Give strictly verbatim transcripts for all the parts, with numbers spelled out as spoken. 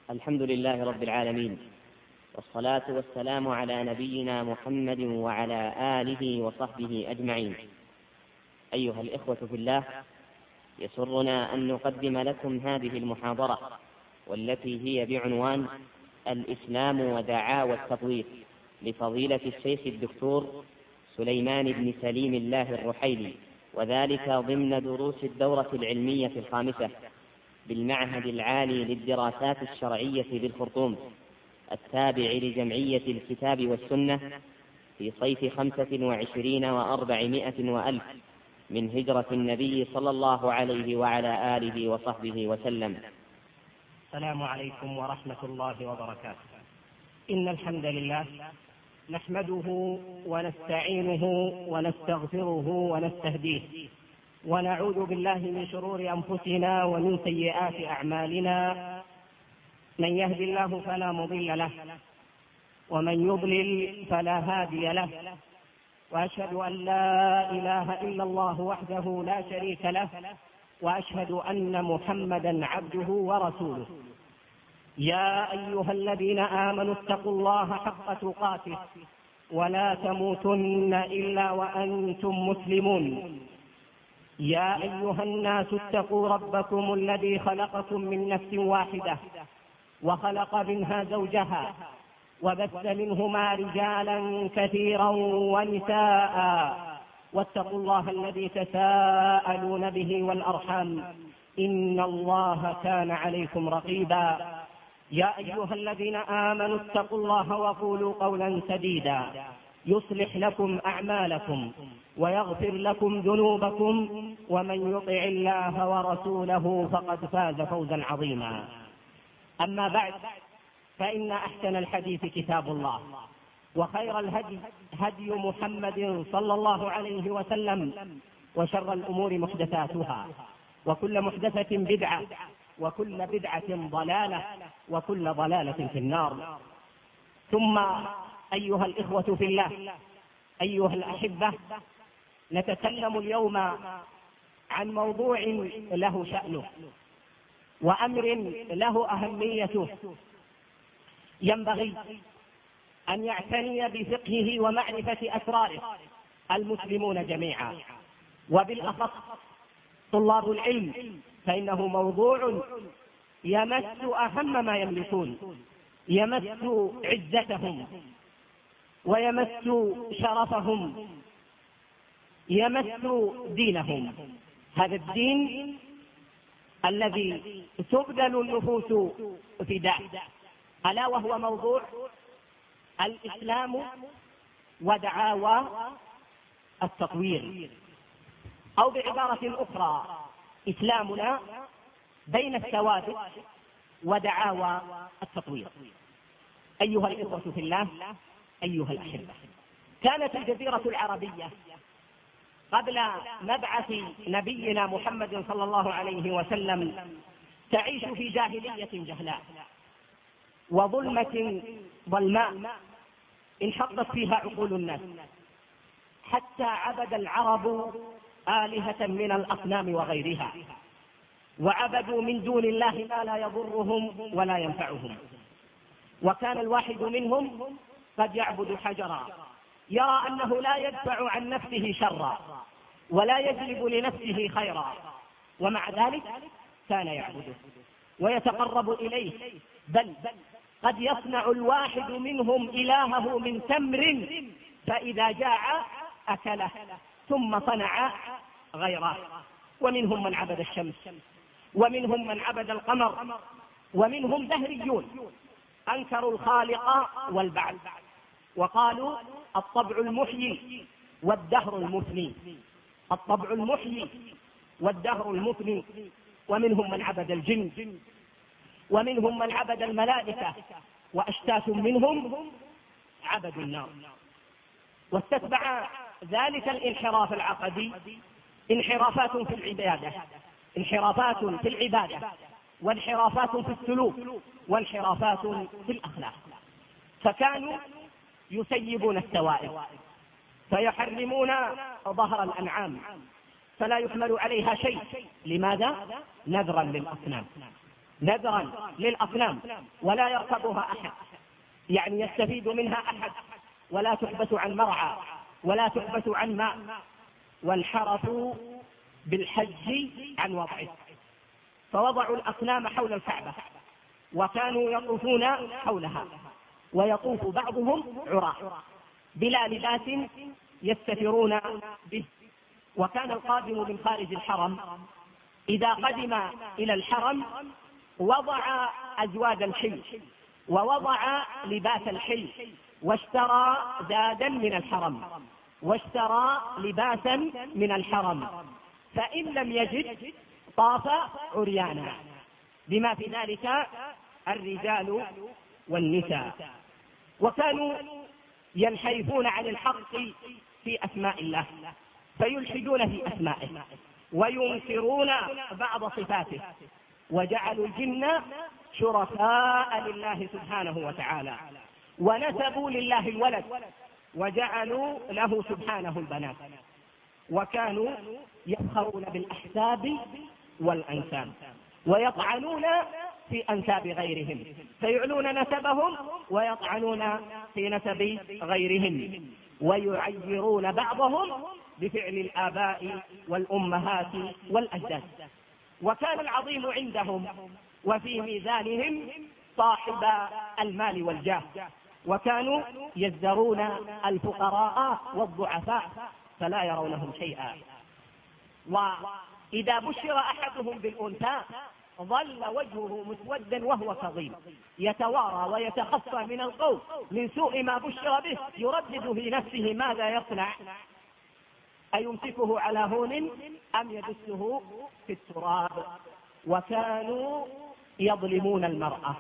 الحمد لله رب العالمين، والصلاة والسلام على نبينا محمد وعلى آله وصحبه أجمعين. أيها الإخوة في الله، يسرنا أن نقدم لكم هذه المحاضرة والتي هي بعنوان الإسلام ودعاوى التطوير لفضيلة الشيخ الدكتور سليمان بن سليم الله الرحيلي، وذلك ضمن دروس الدورة العلمية الخامسة بالمعهد العالي للدراسات الشرعية بالخرطوم التابع لجمعية الكتاب والسنة في صيف خمسة وعشرين وأربعمائة وألف من هجرة النبي صلى الله عليه وعلى آله وصحبه وسلم. السلام عليكم ورحمة الله وبركاته. إن الحمد لله نحمده ونستعينه ونستغفره ونستهديه، ونعوذ بالله من شرور أنفسنا ومن سيئات أعمالنا. من يهد الله فلا مضل له، ومن يضلل فلا هادي له، وأشهد أن لا إله إلا الله وحده لا شريك له، وأشهد أن محمدا عبده ورسوله. يا أيها الذين آمنوا اتقوا الله حق تقاته ولا تموتن إلا وأنتم مسلمون. يا أيها الناس اتقوا ربكم الذي خلقكم من نفس واحدة وخلق منها زوجها وبث منهما رجالا كثيرا ونساء، واتقوا الله الذي تساءلون به والأرحام، إن الله كان عليكم رقيبا. يا أيها الذين آمنوا اتقوا الله وقولوا قولا سديدا يصلح لكم أعمالكم ويغفر لكم ذنوبكم، ومن يطع الله ورسوله فقد فاز فوزا عظيما. أما بعد، فإن أحسن الحديث كتاب الله، وخير الهدي هدي محمد صلى الله عليه وسلم، وشر الأمور محدثاتها، وكل محدثة بدعة، وكل بدعة ضلالة، وكل ضلالة في النار. ثم أيها الإخوة في الله، أيها الأحبة، نتكلم اليوم عن موضوع له شأنه وأمر له أهميته، ينبغي أن يعتني بفقهه ومعرفة أسراره المسلمون جميعا، وبالأخص طلاب العلم، فإنه موضوع يمس أهم ما يملكون، يمس عزتهم ويمس شرفهم، يمس دينهم، هذا الدين الذي تبذل النفوس فداه، ألا وهو موضوع الإسلام ودعاوى التطوير، أو بعبارة أخرى إسلامنا بين الثوابت ودعاوى التطوير. أيها الإخوة في الله، أيها الأحبة، كانت الجزيرة العربية قبل مبعث نبينا محمد صلى الله عليه وسلم تعيش في جاهلية جهلاء وظلمة ظلماء انحطت فيها عقول الناس، حتى عبد العرب آلهة من الأصنام وغيرها، وعبدوا من دون الله ما لا يضرهم ولا ينفعهم. وكان الواحد منهم قد يعبد حجرا، يرى أنه لا يدفع عن نفسه شرا ولا يجلب لنفسه خيرا، ومع ذلك كان يعبده ويتقرب إليه، بل قد يصنع الواحد منهم إلهه من تمر، فإذا جاع أكله ثم صنع غيره. ومنهم من عبد الشمس، ومنهم من عبد القمر، ومنهم دهريون أنكروا الخالق والبعث، وقالوا الطبع المحيي والدهر المفني، الطبع المحيي والدهر المفني. ومنهم من عبد الجن، ومنهم من عبد الملائكة، وأشتات منهم عبدوا النار. واستتبع ذلك الانحراف العقدي انحرافات في العبادة، انحرافات في العبادة وانحرافات في السلوك وانحرافات في الأخلاق، فكانوا يسيبون السوائل، فيحرمون ظهر الأنعام فلا يحمل عليها شيء. لماذا؟ نذرا للأصنام. نذرا للأصنام ولا يركبها أحد، يعني يستفيد منها أحد، ولا تحبس عن مرعى ولا تحبس عن ماء، وانحرفوا بالحج عن وضعه، فوضعوا الأصنام حول الكعبة وكانوا يطوفون حولها، ويطوف بعضهم عراة بلا لباس يستترون به. وكان القادم من خارج الحرم إذا قدم إلى الحرم وضع أزواج الحل ووضع لباس الحل واشترى زادا من الحرم واشترى لباسا من الحرم، فإن لم يجد طاف عريانا، بما في ذلك الرجال والنساء. وكانوا ينحرفون عن الحق في أسماء الله، فيلحدون في أسمائه وينكرون بعض صفاته، وجعلوا الجن شركاء لله سبحانه وتعالى، ونسبوا لله الولد وجعلوا له سبحانه البنات، وكانوا يفخرون بالأحساب والأنساب ويطعنون في أنساب غيرهم، فيعلون نسبهم ويطعنون في نسب غيرهم، ويعيرون بعضهم بفعل الآباء والأمهات والأجداد. وكان العظيم عندهم وفي ميزانهم صاحب المال والجاه، وكانوا يزدرون الفقراء والضعفاء فلا يرونهم شيئا. وإذا بشر أحدهم بالأنثى ظل وجهه مسودا وهو كظيم، يتوارى ويتخفى من القوم من سوء ما بشر به، يردد في نفسه ماذا يصنع، أيمسكه على هون أم يدسه في التراب. وكانوا يظلمون المرأة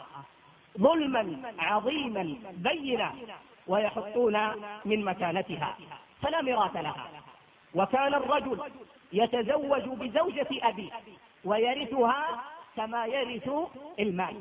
ظلما عظيما بينا ويحطون من مكانتها فلا ميراث لها. وكان الرجل يتزوج بزوجة أبيه ويرثها كما يرث المال،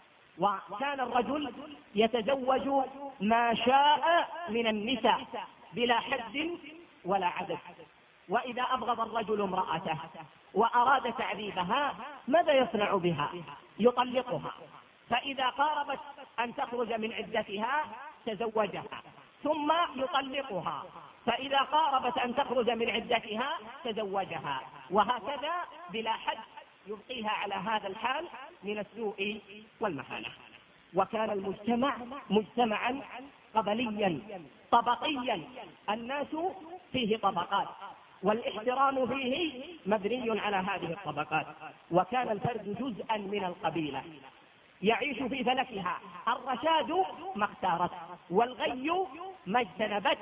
وكان الرجل يتزوج ما شاء من النساء بلا حد ولا عدد. وإذا أبغض الرجل امرأته وأراد تعذيبها ماذا يصنع بها؟ يطلقها، فإذا قاربت أن تخرج من عدتها تزوجها ثم يطلقها، فإذا قاربت أن تخرج من عدتها تزوجها، وهكذا بلا حد يبقيها على هذا الحال من السوء والمهانة. وكان المجتمع مجتمعا قبليا طبقيا، الناس فيه طبقات والاحترام فيه مبني على هذه الطبقات. وكان الفرد جزءا من القبيلة يعيش في فلكها، الرشاد ما اختارت والغي ما اجتنبت،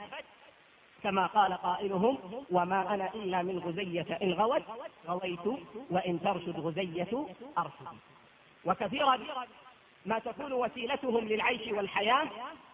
كما قال قائلهم وما أنا إلا من غزية إن غوت غويت وإن ترشد غزية أرشد. وكثيرا ما تكون وسيلتهم للعيش والحياة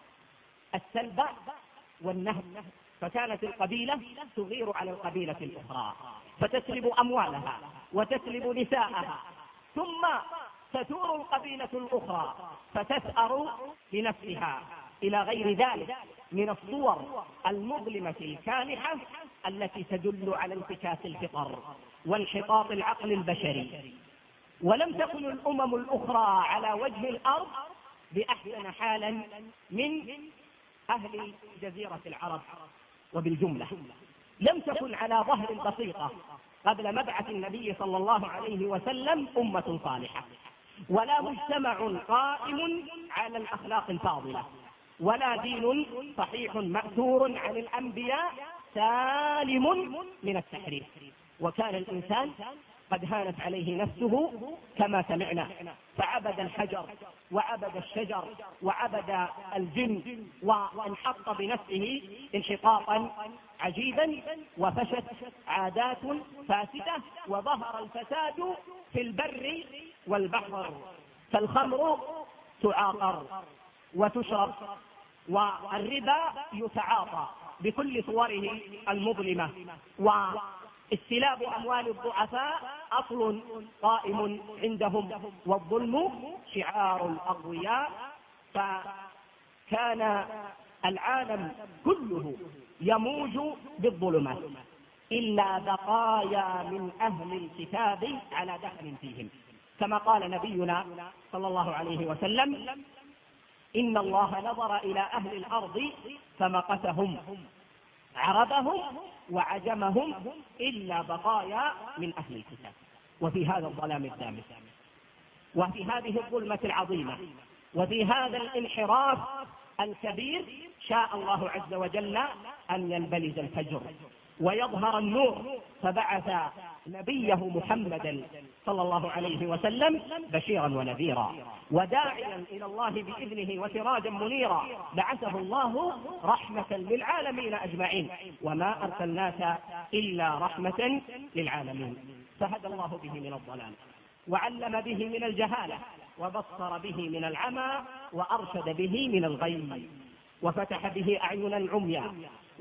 السلب والنهب، فكانت القبيلة تغير على القبيلة الأخرى فتسلب أموالها وتسلب نساءها، ثم تثور القبيلة الأخرى فتثأر لنفسها، إلى غير ذلك من الصور المظلمة الكامحة التي تدل على انتكاس الفطر وانحطاط العقل البشري. ولم تكن الأمم الأخرى على وجه الأرض بأحسن حالا من أهل جزيرة العرب، وبالجملة لم تكن على ظهر بسيطة قبل مبعث النبي صلى الله عليه وسلم أمة صالحة، ولا مجتمع قائم على الأخلاق الفاضلة، ولا دين صحيح مأثور عن الأنبياء سالم من التحريف. وكان الإنسان قد هانت عليه نفسه كما سمعنا، فعبد الحجر وعبد الشجر وعبد الجن، وانحط بنفسه انحطاطا عجيبا، وفشت عادات فاسدة، وظهر الفساد في البر والبحر، فالخمر تعاقر وتشرب، والربا يتعاطى بكل صوره المظلمة، واستلاب أموال الضعفاء أصل قائم عندهم، والظلم شعار الأقوياء. فكان العالم كله يموج بالظلمات إلا بقايا من أهل الكتاب على دهر فيهم، كما قال نبينا صلى الله عليه وسلم: إن الله نظر إلى أهل الأرض فمقتهم عربهم وعجمهم إلا بقايا من أهل الكتاب. وفي هذا الظلام الدامس، وفي هذه الظلمة العظيمة، وفي هذا الانحراف الكبير، شاء الله عز وجل أن ينبلج الفجر ويظهر النور، فبعث نبيه محمدا صلى الله عليه وسلم بشيرا ونذيرا وداعيا إلى الله بإذنه وسراجا منيرا. بعثه الله رحمة للعالمين أجمعين، وما أرسلناك إلا رحمة للعالمين. فهدى الله به من الضلال، وعلم به من الجهالة، وبصر به من العمى، وأرشد به من الغي، وفتح به أعينا عميا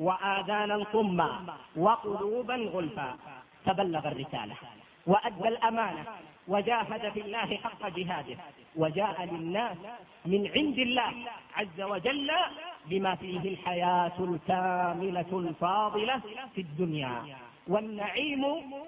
وآذانا صما وقلوبا غلفا. فبلغ الرسالة وأدى الأمانة وجاهد في الله حق جهاده، وجاء للناس من عند الله عز وجل بما فيه الحياة الكاملة الفاضلة في الدنيا والنعيم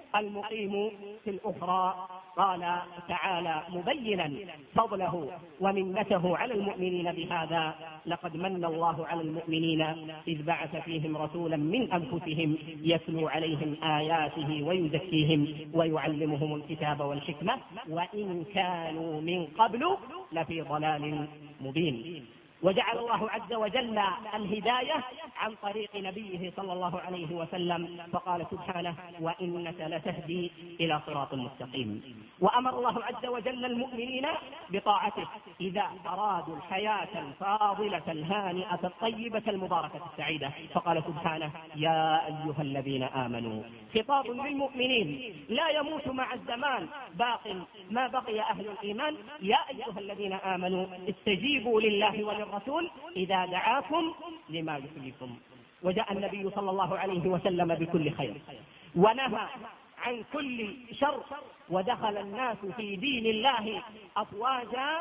المقيم في الأخرى. قال تعالى مبينا فضله ومنته على المؤمنين بهذا: لقد من الله على المؤمنين إذ بعث فيهم رسولا من أنفسهم يتلو عليهم آياته ويزكيهم ويعلمهم الكتاب والحكمة وإن كانوا من قبل لفي ضلال مبين. وجعل الله عز وجل الهداية عن طريق نبيه صلى الله عليه وسلم، فقال سبحانه: وإنك لتهدي إلى صراط مستقيم. وأمر الله عز وجل المؤمنين بطاعته إذا أرادوا الحياة الفاضلة الهانئة الطيبة المباركة السعيدة، فقال سبحانه: يا أيها الذين آمنوا، خطاب للمؤمنين لا يموت مع الزمان، باق ما بقي أهل الإيمان. يا أيها الذين آمنوا استجيبوا لله وللرسول إذا دعاكم لما يحييكم. وجاء النبي صلى الله عليه وسلم بكل خير ونهى عن كل شر، ودخل الناس في دين الله أفواجا،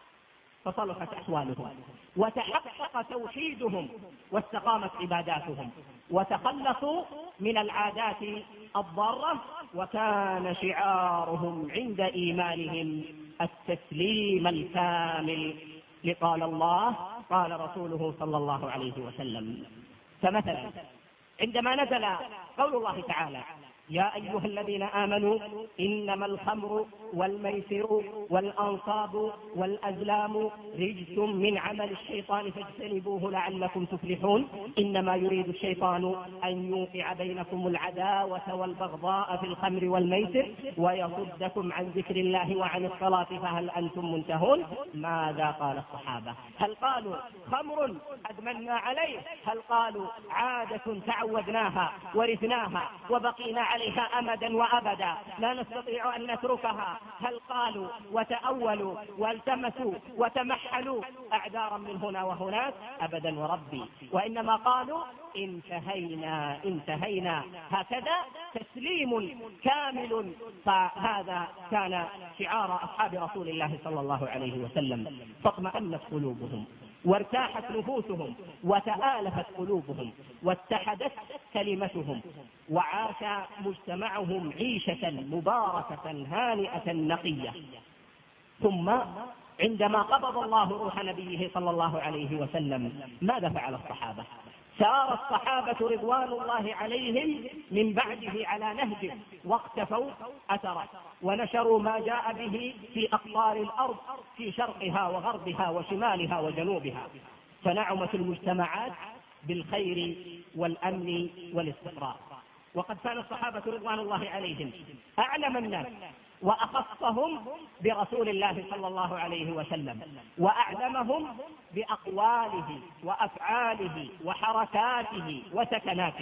فصلحت أحوالهم وتحقق توحيدهم واستقامت عباداتهم وتخلصوا من العادات الضارة، وكان شعارهم عند إيمانهم التسليم الكامل لقال الله قال رسوله صلى الله عليه وسلم. فمثلا عندما نزل قول الله تعالى: يا أيها الذين آمنوا إنما الخمر والميسر والأنصاب والأزلام رجس من عمل الشيطان فاجتنبوه لعلكم تفلحون، إنما يريد الشيطان أن يوقع بينكم العداوة والبغضاء في الخمر والميسر ويصدكم عن ذكر الله وعن الصلاة فهل أنتم منتهون. ماذا قال الصحابة؟ هل قالوا خمر أدمنا عليه؟ هل قالوا عادة تعودناها ورثناها وبقينا عليها أمدا وأبدا لا نستطيع أن نتركها؟ هل قالوا وتأولوا والتمسوا وتمحلوا أعذارا من هنا وهناك؟ أبدا وربي، وإنما قالوا انتهينا انتهينا، هكذا تسليم كامل. فهذا كان شعار أصحاب رسول الله صلى الله عليه وسلم، فاطمأنت قلوبهم وارتاحت نفوسهم وتآلفت قلوبهم واتحدت كلمتهم، وعاش مجتمعهم عيشة مباركة هانئة نقية. ثم عندما قبض الله روح نبيه صلى الله عليه وسلم ماذا فعل الصحابة؟ سار الصحابة رضوان الله عليهم من بعده على نهجه، واقتفوا أثره ونشروا ما جاء به في أقطار الأرض في شرقها وغربها وشمالها وجنوبها، فنعمت المجتمعات بالخير والأمن والاستقرار. وقد كان الصحابة رضوان الله عليهم أعلم الناس وأخصهم برسول الله صلى الله عليه وسلم، وأعلمهم بأقواله وأفعاله وحركاته وسكناته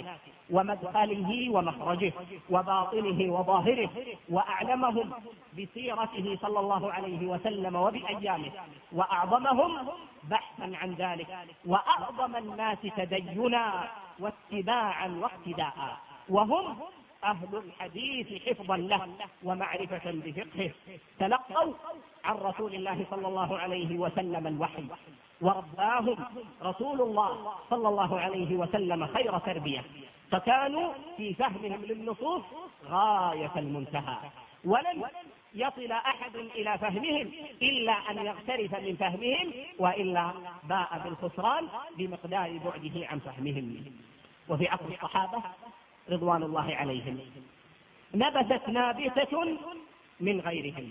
ومدخله ومخرجه وباطنه وظاهره، وأعلمهم بسيرته صلى الله عليه وسلم وبأيامه، وأعظمهم بحثا عن ذلك، وأعظم الناس تدينا واتباعا واقتداء، وهم أهل الحديث حفظا له ومعرفة بفقهه. تلقوا عن رسول الله صلى الله عليه وسلم الوحي، ورباهم رسول الله صلى الله عليه وسلم خير تربية، فكانوا في فهمهم للنصوص غاية المنتهى، ولن يصل أحد إلى فهمهم إلا أن يغترف من فهمهم، وإلا باء بالخسران بمقدار بعده عن فهمهم. وفي عصر الصحابة رضوان الله عليهم نبتت نابتة من غيرهم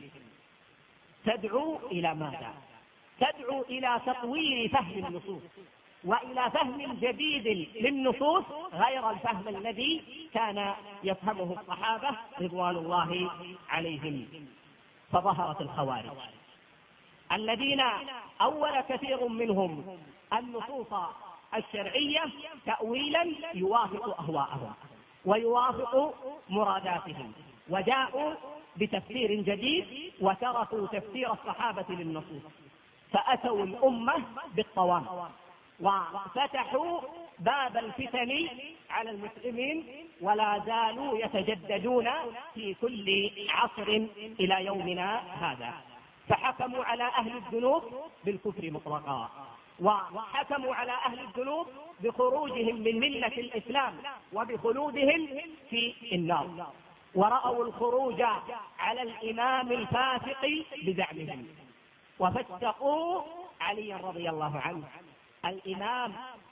تدعو إلى ماذا؟ تدعو إلى تطوير فهم النصوص وإلى فهم جديد للنصوص غير الفهم الذي كان يفهمه الصحابة رضوان الله عليهم. فظهرت الخوارج الذين أول كثير منهم النصوص الشرعية تأويلا يوافق أهواءهم ويوافق مراداتهم، وجاءوا بتفسير جديد وتركوا تفسير الصحابة للنصوص، فأتوا الأمة بالطوام وفتحوا باب الفتن على المسلمين، ولا زالوا يتجددون في كل عصر إلى يومنا هذا. فحكموا على أهل الذنوب بالكفر مطلقا، وحكموا على أهل الذنوب بخروجهم من ملة الإسلام وبخلودهم في النار، ورأوا الخروج على الإمام الفاسق بزعمهم، وفسقوا علي رضي الله عنه الإمام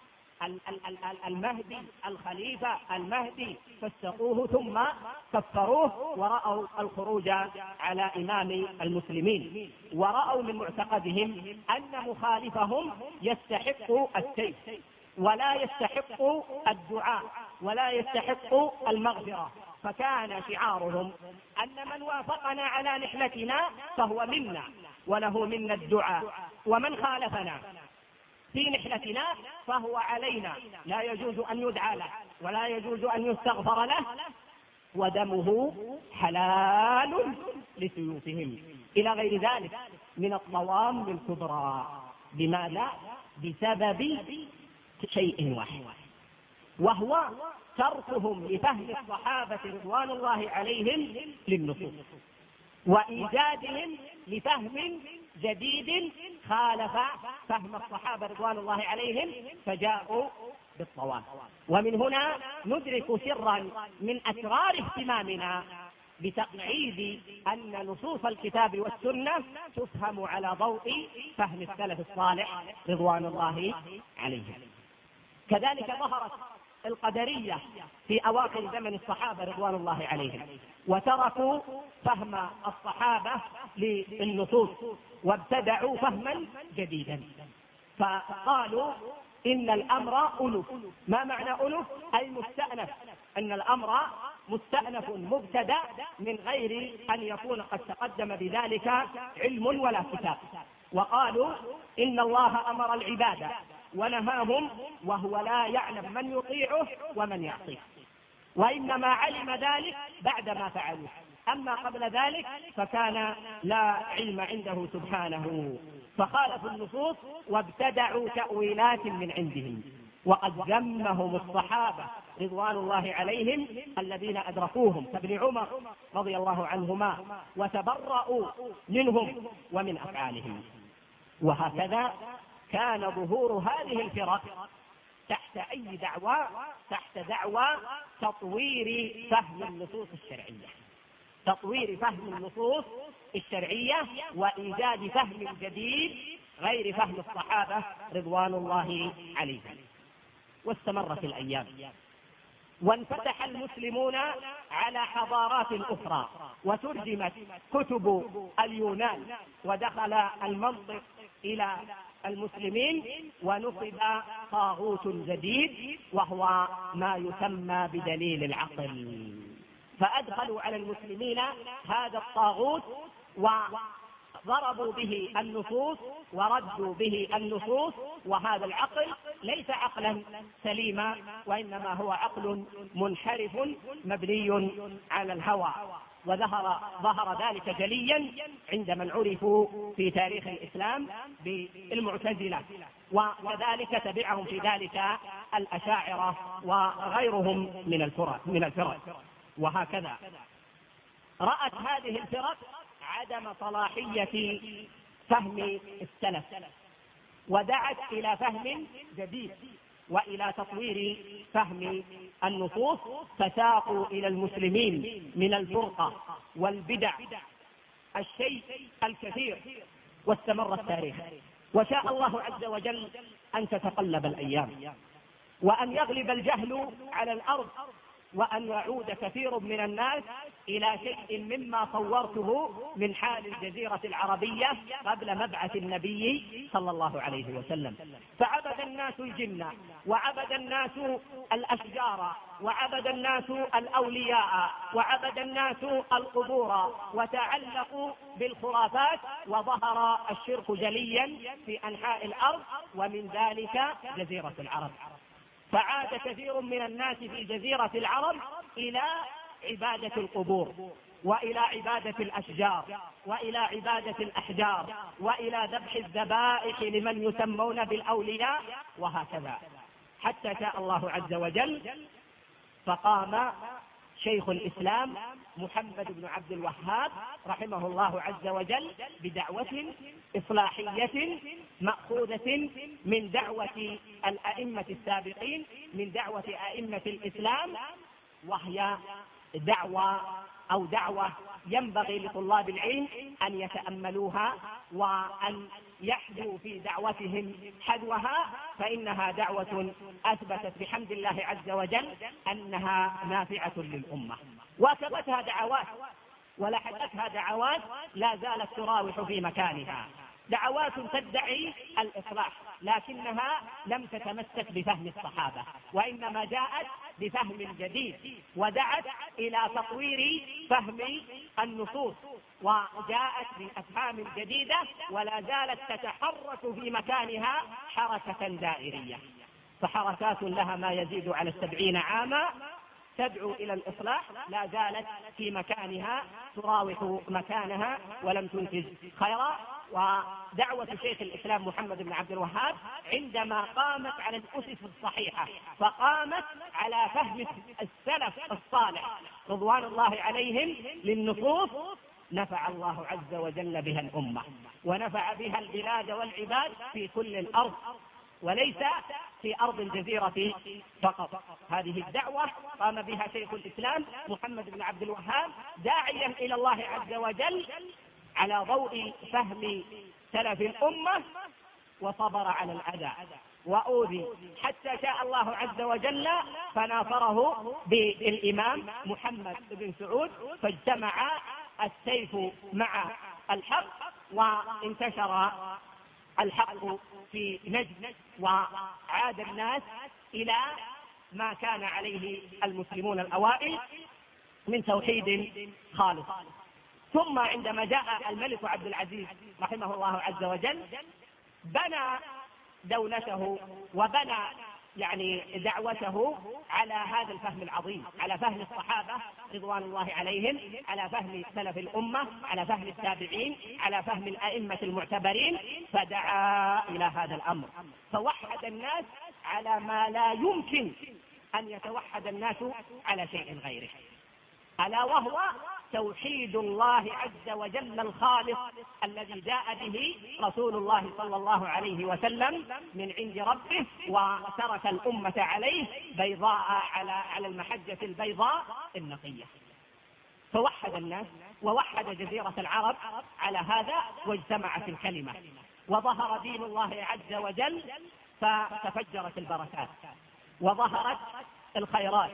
المهدي الخليفة المهدي، فسقوه ثم كفروه، ورأوا الخروج على إمام المسلمين، ورأوا من معتقدهم أن مخالفهم يستحق السيف ولا يستحق الدعاء ولا يستحق المغفرة، فكان شعارهم أن من وافقنا على نحلتنا فهو منا وله منا الدعاء، ومن خالفنا في نحلتنا فهو علينا، لا يجوز أن يدعى له ولا يجوز أن يستغفر له، ودمه حلال لسيوفهم، إلى غير ذلك من الطوام الكبرى. بماذا؟ بسبب شيء واحد، وهو تركهم لفهم الصحابة رضوان الله عليهم للنصوص، وإيجادهم لفهم جديد خالف فهم الصحابة رضوان الله عليهم، فجاءوا بالطوام. ومن هنا ندرك سرا من أسرار اهتمامنا بتقعيد أن نصوص الكتاب والسنة تفهم على ضوء فهم السلف الصالح رضوان الله عليهم. كذلك ظهرت القدرية في أواخر زمن الصحابة رضوان الله عليهم، وتركوا فهم الصحابة للنصوص وابتدعوا فهما جديدا، فقالوا إن الأمر ألف. ما معنى ألف؟ أي مستأنف، أن الأمر مستأنف مبتدأ من غير أن يكون قد تقدم بذلك علم ولا كتاب. وقالوا إن الله أمر العباد ونهاهم وهو لا يعلم من يطيعه ومن يعصيه، وإنما علم ذلك بعدما فعلوه، أما قبل ذلك فكان لا علم عنده سبحانه، فخالفوا النصوص وابتدعوا تأويلات من عندهم. وقد ذمهم الصحابة رضوان الله عليهم الذين أدركوهم كابن عمر رضي الله عنهما، وتبرؤوا منهم ومن أفعالهم. وهكذا كان ظهور هذه الفرق تحت أي دعوى؟ تحت دعوى تطوير فهم النصوص الشرعية، تطوير فهم النصوص الشرعية وإيجاد فهم جديد غير فهم الصحابة رضوان الله عليهم. واستمرت الأيام وانفتح المسلمون على حضارات أخرى، وترجمت كتب اليونان ودخل المنطق إلى المسلمين، ونصب طاغوت جديد وهو ما يسمى بدليل العقل، فأدخلوا على المسلمين هذا الطاغوت وضربوا به النصوص وردوا به النصوص. وهذا العقل ليس عقلا سليما، وإنما هو عقل منحرف مبني على الهوى. وظهر ظهر ذلك جليا عند من عرفوا في تاريخ الإسلام بالمعتزلة، وكذلك تبعهم في ذلك الأشاعرة وغيرهم من الفرق من الفرق وهكذا رأت هذه الفرق عدم صلاحية فهم السلف، ودعت إلى فهم جديد وإلى تطوير فهم النصوص، فساقوا إلى المسلمين من الفرقة والبدع الشيء الكثير واستمر التاريخ، وشاء الله عز وجل أن تتقلب الأيام وأن يغلب الجهل على الأرض وأن يعود كثير من الناس إلى شيء مما صورته من حال الجزيرة العربية قبل مبعث النبي صلى الله عليه وسلم. فعبد الناس الجن، وعبد الناس الأشجار، وعبد الناس الأولياء، وعبد الناس القبور، وتعلقوا بالخرافات، وظهر الشرك جليا في أنحاء الأرض، ومن ذلك جزيرة العرب. فعاد كثير من الناس في جزيرة العرب إلى عبادة القبور، وإلى عبادة الأشجار، وإلى عبادة الأحجار، وإلى ذبح الذبائح لمن يسمون بالأولياء، وهكذا حتى شاء الله عز وجل فقام شيخ الإسلام محمد بن عبد الوهاب رحمه الله عز وجل بدعوة إصلاحية مأخوذة من دعوة الأئمة السابقين، من دعوة أئمة الإسلام، وهي دعوة أو دعوة ينبغي لطلاب العلم أن يتأملوها وأن يحذوا في دعوتهم حذوها، فإنها دعوة أثبتت بحمد الله عز وجل أنها نافعة للأمة، واكبتها دعوات ولحقتها دعوات لا زالت تراوح في مكانها، دعوات تدعي الإصلاح لكنها لم تتمسك بفهم الصحابة، وإنما جاءت بفهم جديد ودعت إلى تطوير فهم النصوص، وجاءت بأفهام جديدة ولا زالت تتحرك في مكانها حركة دائرية. فحركات لها ما يزيد على السبعين عاما تدعو إلى الإصلاح لا زالت في مكانها تراوح مكانها ولم تنتج خيرا. ودعوة شيخ الإسلام محمد بن عبد الوهاب عندما قامت على الأسس الصحيحة، فقامت على فهم السلف الصالح رضوان الله عليهم للنصوص، نفع الله عز وجل بها الأمة ونفع بها البلاد والعباد في كل الأرض وليس في أرض الجزيرة فقط. هذه الدعوة قام بها شيخ الإسلام محمد بن عبد الوهاب داعيا إلى الله عز وجل على ضوء فهم سلف الأمة، وصبر على الأذى وأوذي حتى شاء الله عز وجل فناصره بالإمام محمد بن سعود، فاجتمع السيف مع الحق وانتشر الحق في نجد، وعاد الناس إلى ما كان عليه المسلمون الأوائل من توحيد خالص. ثم عندما جاء الملك عبد العزيز رحمه الله عز وجل بنى دولته وبنى يعني دعوته على هذا الفهم العظيم، على فهم الصحابة رضوان الله عليهم، على فهم سلف الأمة، على فهم التابعين، على فهم الأئمة المعتبرين، فدعا إلى هذا الأمر، فوحد الناس على ما لا يمكن أن يتوحد الناس على شيء غيره، ألا وهو توحيد الله عز وجل الخالص الذي جاء به رسول الله صلى الله عليه وسلم من عند ربه، وترك الأمة عليه بيضاء على على المحجة البيضاء النقية. فوحد الناس ووحد جزيرة العرب على هذا، واجتمعت الكلمة وظهر دين الله عز وجل، فتفجرت البركات وظهرت الخيرات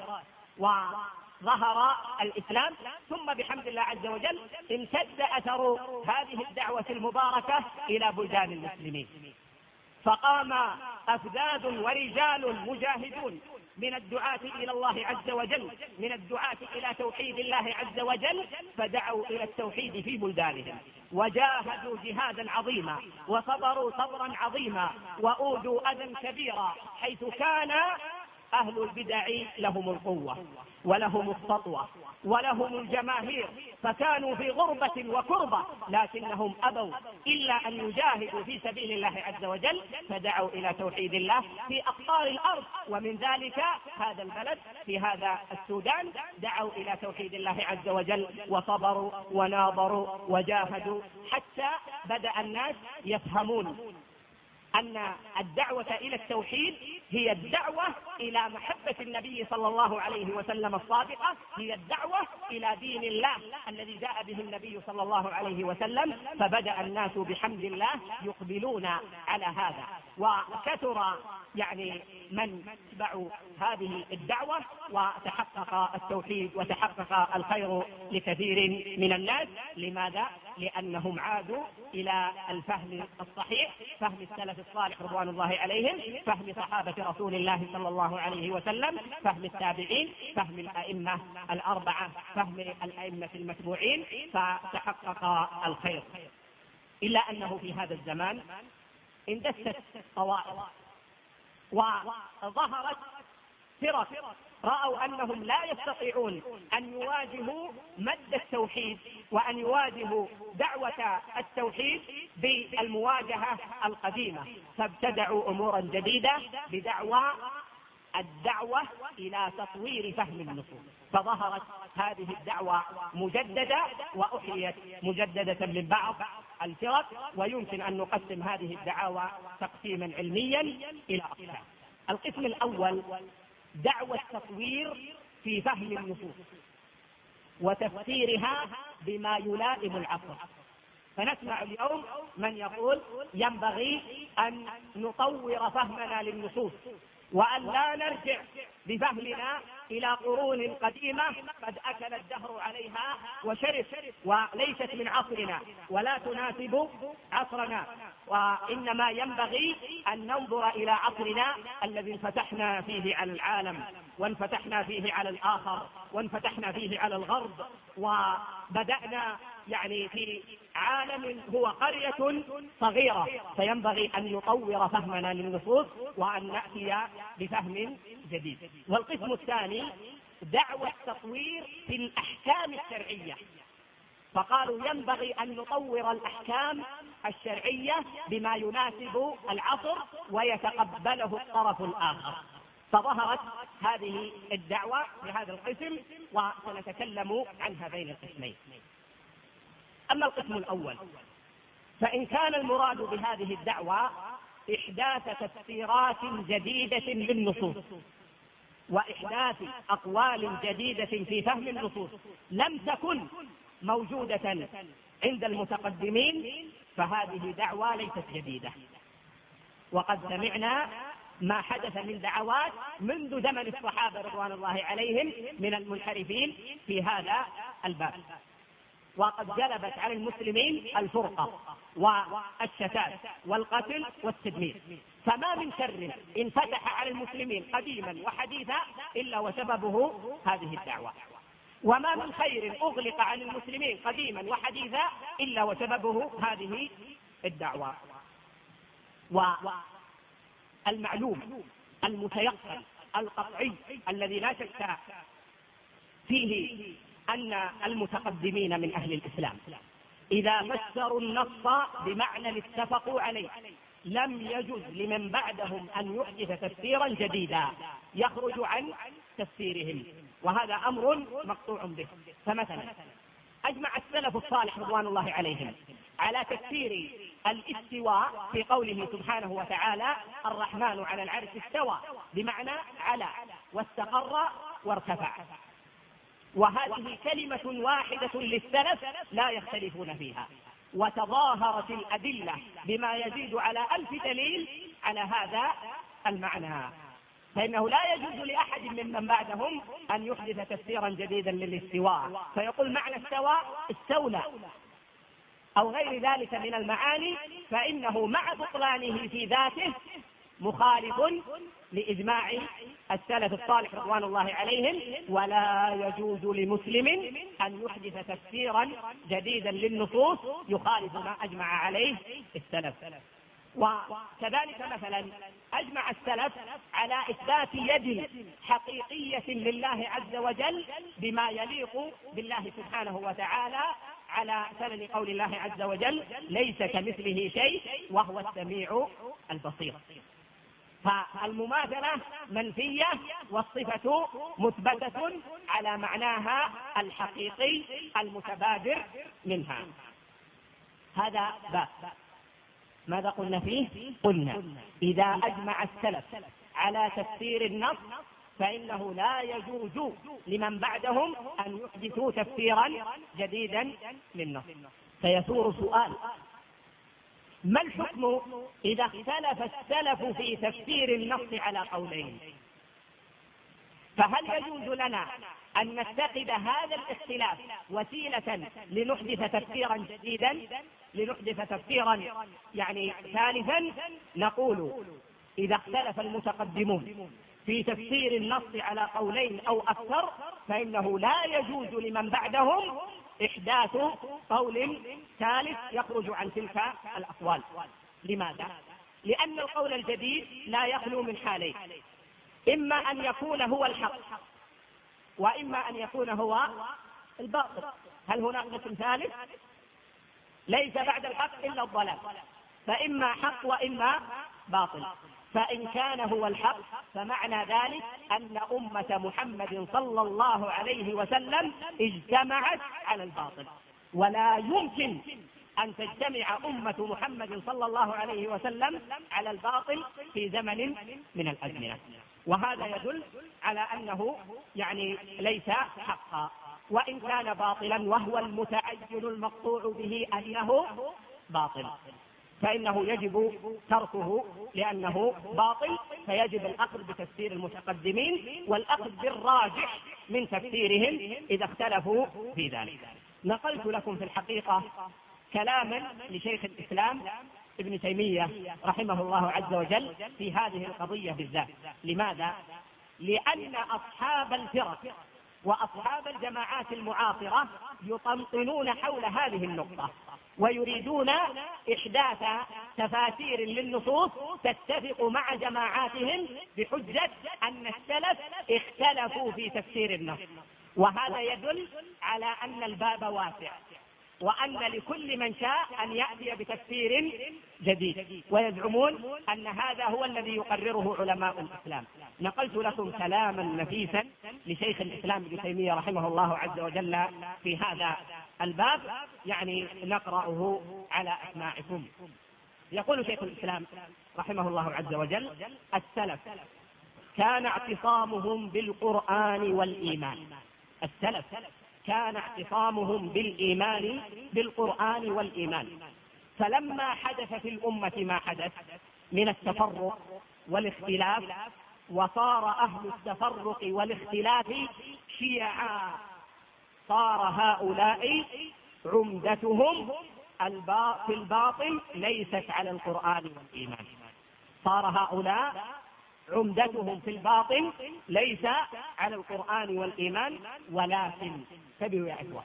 وظهر الإسلام. ثم بحمد الله عز وجل امتد أثر هذه الدعوة المباركة إلى بلدان المسلمين، فقام أفذاذ ورجال مجاهدون من الدعاة إلى الله عز وجل، من الدعاة إلى توحيد الله عز وجل، فدعوا إلى التوحيد في بلدانهم وجاهدوا جهادا عظيما وصبروا صبرا عظيما وأوذوا أذى كبيرا، حيث كان أهل البدع لهم القوة ولهم السطوة ولهم الجماهير، فكانوا في غربة وكربة، لكنهم أبوا إلا أن يجاهدوا في سبيل الله عز وجل، فدعوا إلى توحيد الله في أقطار الأرض، ومن ذلك هذا البلد في هذا السودان، دعوا إلى توحيد الله عز وجل وصبروا وناظروا وجاهدوا حتى بدأ الناس يفهمون أن الدعوة إلى التوحيد هي الدعوة إلى محبة النبي صلى الله عليه وسلم الصادقة، هي الدعوة إلى دين الله الذي جاء به النبي صلى الله عليه وسلم. فبدأ الناس بحمد الله يقبلون على هذا، وكثر يعني من اتبع هذه الدعوة، وتحقق التوحيد وتحقق الخير لكثير من الناس. لماذا؟ لأنهم عادوا إلى الفهم الصحيح، فهم السلف الصالح رضوان الله عليهم، فهم صحابة رسول الله صلى الله عليه وسلم، فهم التابعين، فهم الأئمة الأربعة، فهم الأئمة المتبوعين، فتحقق الخير. إلا أنه في هذا الزمان اندست طوائف وظهرت فرق رأوا أنهم لا يستطيعون أن يواجهوا مد التوحيد وأن يواجهوا دعوة التوحيد بالمواجهة القديمة، فابتدعوا أمورا جديدة بدعوى الدعوة إلى تطوير فهم النصوص. فظهرت هذه الدعوة مجددة وأحيت مجددة من بعض الفرق، ويمكن أن نقسم هذه الدعاوى تقسيما علميا إلى أقسام. القسم الأول دعوة التطوير في فهم النصوص وتفسيرها بما يلائم العصر. فنسمع اليوم من يقول ينبغي أن نطور فهمنا للنصوص وأن لا نرجع بفهمنا إلى قرون قديمة قد أكل الدهر عليها وشرف، وليست من عصرنا ولا تناسب عصرنا، وإنما ينبغي أن ننظر إلى عصرنا الذي انفتحنا فيه على العالم، وانفتحنا فيه على الآخر، وانفتحنا فيه على الغرب، وبدأنا يعني في عالم هو قرية صغيرة. فينبغي أن نطور فهمنا للنصوص وأن نأتي بفهم جديد. والقسم الثاني دعوة التطوير في الأحكام الشرعية، فقالوا ينبغي أن نطور الأحكام الشرعية بما يناسب العصر ويتقبله الطرف الآخر. فظهرت هذه الدعوة بهذا القسم، وسنتكلم عنها بين القسمين. أما القسم الأول فإن كان المراد بهذه الدعوة إحداث تفسيرات جديدة للنصوص وإحداث أقوال جديدة في فهم النصوص لم تكن موجودة عند المتقدمين، فهذه دعوة ليست جديدة. وقد سمعنا ما حدث من دعوات منذ زمن الصحابة رضوان الله عليهم من المنحرفين في هذا الباب، وقد جلبت على المسلمين الفرقة والشتات والقتل والتدمير. فما من شر انفتح على المسلمين قديما وحديثا إلا وسببه هذه الدعوة، وما من خير أغلق عن المسلمين قديما وحديثا إلا وسببه هذه الدعوة. والمعلوم المتيقن القطعي الذي لا شك فيه أن المتقدمين من أهل الإسلام إذا فسروا النص بمعنى اتفقوا عليه لم يجوز لمن بعدهم أن يحدث تفسيرا جديدا يخرج عن تفسيرهم، وهذا أمر مقطوع به. فمثلا أجمع السلف الصالح رضوان الله عليهم على تفسير الاستواء في قوله سبحانه وتعالى الرحمن على العرش استوى، بمعنى على واستقر وارتفع، وهذه كلمة واحدة للسلف لا يختلفون فيها، وتظاهرت الأدلة بما يزيد على ألف دليل على هذا المعنى. فإنه لا يجوز لأحد ممن بعدهم أن يحدث تفسيرا جديدا للاستواء فيقول معنى استوى استولى أو غير ذلك من المعاني، فإنه مع بطلانه في ذاته مخالف لإجماع السلف الصالح رضوان الله عليهم. ولا يجوز لمسلم أن يحدث تفسيرا جديدا للنصوص يخالف ما أجمع عليه السلف. وكذلك مثلا أجمع السلف على إثبات يد حقيقية لله عز وجل بما يليق بالله سبحانه وتعالى، على سنن قول الله عز وجل ليس كمثله شيء وهو السميع البصير. فالمماثلة منفية والصفة مثبتة على معناها الحقيقي المتبادر منها. هذا باب. ماذا قلنا فيه؟ قلنا إذا أجمع السلف على تفسير النص فإنه لا يجوز لمن بعدهم أن يحدثوا تفسيرا جديدا للنص. فيثور سؤال: ما الحكم إذا اختلف السلف في تفسير النص على قولين؟ فهل يجوز لنا أن نتخذ هذا الاختلاف وسيلة لنحدث تفسيرا جديدا، لنحدث تفسيرا يعني ثالثا؟ نقول: إذا اختلف المتقدمون في تفسير النص على قولين أو أكثر فإنه لا يجوز لمن بعدهم إحداث قول ثالث يخرج عن تلك الأقوال. لماذا؟ لأن القول الجديد لا يخلو من حالين: إما أن يكون هو الحق، وإما أن يكون هو الباطل. هل هناك قسم ثالث؟ ليس بعد الحق إلا الضلال، فإما حق وإما باطل. فإن كان هو الحق فمعنى ذلك أن أمة محمد صلى الله عليه وسلم اجتمعت على الباطل، ولا يمكن أن تجتمع أمة محمد صلى الله عليه وسلم على الباطل في زمن من الأزمنة. وهذا يدل على أنه يعني ليس حقا، وإن كان باطلا وهو المتعين المقطوع به أنه باطل فإنه يجب تركه لأنه باطل، فيجب الأخذ بتفسير المتقدمين والأخذ بالراجح من تفسيرهم إذا اختلفوا في ذلك. نقلت لكم في الحقيقة كلاما لشيخ الإسلام ابن تيمية رحمه الله عز وجل في هذه القضية بالذات. لماذا؟ لأن أصحاب الفرق وأصحاب الجماعات المعاصرة يطنطنون حول هذه النقطة، ويريدون إحداث تفاسير للنصوص تتفق مع جماعاتهم بحجة أن السلف اختلفوا في تفسير النص. وهذا يدل على أن الباب واسع، وأن لكل من شاء أن يأتي بتفسير جديد، ويزعمون أن هذا هو الذي يقرره علماء الإسلام. نقلت لكم كلاما نفيسا لشيخ الإسلام ابن تيمية رحمه الله عز وجل في هذا الباب، يعني نقرأه على أسماعكم. يقول شيخ الإسلام رحمه الله عز وجل: السلف كان اعتصامهم بالقرآن والإيمان. السلف كان اعتصامهم بالإيمان بالقرآن والإيمان، فلما حدث في الأمة ما حدث من التفرق والاختلاف، وصار أهل التفرق والاختلاف شيعا، صار هؤلاء عمدتهم في الباطل ليست على القرآن والإيمان. صار هؤلاء عمدتهم في الباطل ليس على القرآن والإيمان، ولكن تبعوا يا إخوة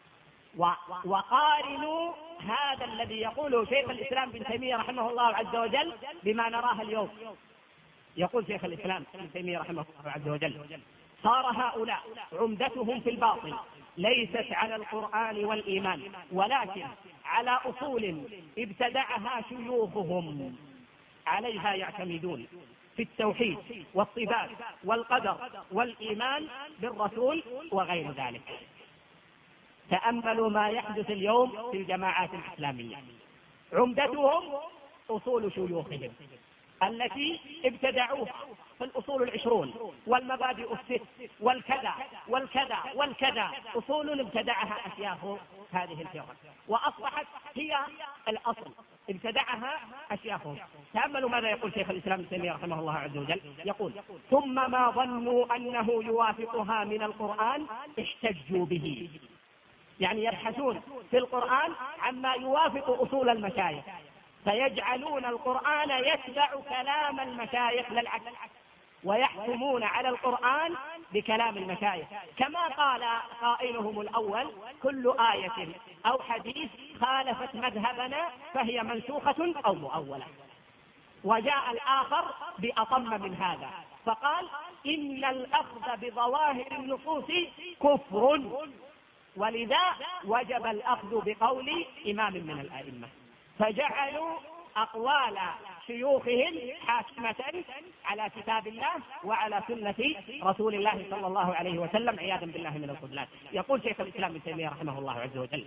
وقارنوا هذا الذي يقوله شيخ الإسلام ابن تيمية رحمه الله عز وجل بما نراه اليوم. يقول شيخ الإسلام ابن تيمية رحمه الله عز وجل: صار هؤلاء عمدتهم في الباطل ليست على القرآن والإيمان، ولكن على أصول ابتدعها شيوخهم عليها يعتمدون في التوحيد والصفات والقدر والإيمان بالرسول وغير ذلك. تأملوا ما يحدث اليوم في الجماعات الإسلامية، عمدتهم أصول شيوخهم التي ابتدعوها في الأصول العشرون والمبادئ الست والكذا والكذا والكذا، أصول ابتدعها أشياخ هذه الفرق وأصبحت هي الأصل، ابتدعها أشياخهم. تأملوا ماذا يقول شيخ الإسلام ابن تيمية رحمه الله عز وجل. يقول: ثم ما ظنوا أنه يوافقها من القرآن احتجوا به، يعني يبحثون في القرآن عما يوافق أصول المشايخ، فيجعلون القرآن يتبع كلام المشايخ للعكس، ويحكمون على القرآن بكلام المشايخ، كما قال قائلهم الأول: كل آية أو حديث خالفت مذهبنا فهي منسوخة أو مؤولة. وجاء الآخر بأطم من هذا فقال: إن الأخذ بظواهر النصوص كفر، ولذا وجب الأخذ بقول إمام من الأئمة. فجعلوا أقوال شيوخهم حاكمة على كتاب الله وعلى سنة رسول الله صلى الله عليه وسلم، عياذا بالله من الخذلان. يقول شيخ الإسلام ابن تيمية رحمه الله عز وجل: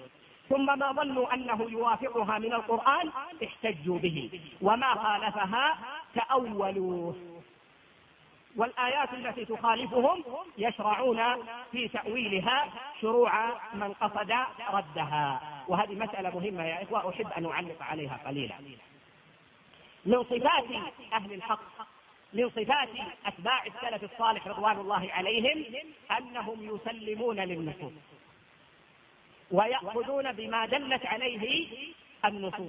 ثم ما ظنوا أنه يوافقها من القرآن احتجوا به، وما خالفها تأولوه. والآيات التي تخالفهم يشرعون في تأويلها شروع من قصد ردها. وهذه مسألة مهمة يا إخوة، أحب أن أعلق عليها قليلا. من صفات أهل الحق، من صفات أتباع السلف الصالح رضوان الله عليهم، أنهم يسلمون للنصوص ويأخذون بما دلت عليه النصوص.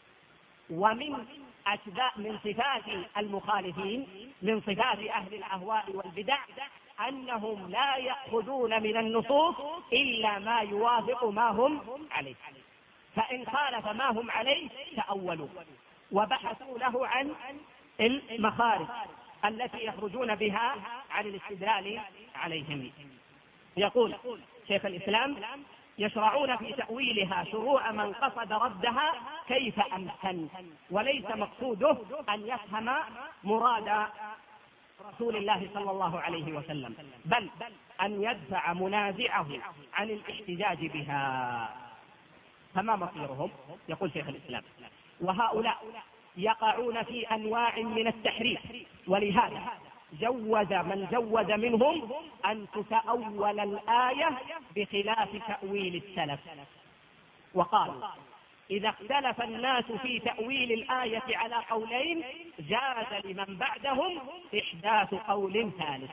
ومن أتباع من صفات المخالفين، من صفات أهل الأهواء والبدع، أنهم لا يأخذون من النصوص إلا ما يوافق ما هم عليه، فإن خالف ما هم عليه تأولوا وبحثوا له عن المخارج التي يخرجون بها عن الاستدلال عليهم. يقول شيخ الإسلام: يشرعون في تأويلها شروع من قصد ردها كيف أمكن، وليس مقصوده أن يفهم مراد رسول الله صلى الله عليه وسلم، بل أن يدفع منازعه عن الاحتجاج بها. فما مصيرهم؟ يقول شيخ الإسلام: وهؤلاء يقعون في أنواع من التحريف، ولهذا جوز من جوز منهم أن تتأول الآية بخلاف تأويل السلف، وقالوا: إذا اختلف الناس في تأويل الآية على قولين جاز لمن بعدهم إحداث قول ثالث،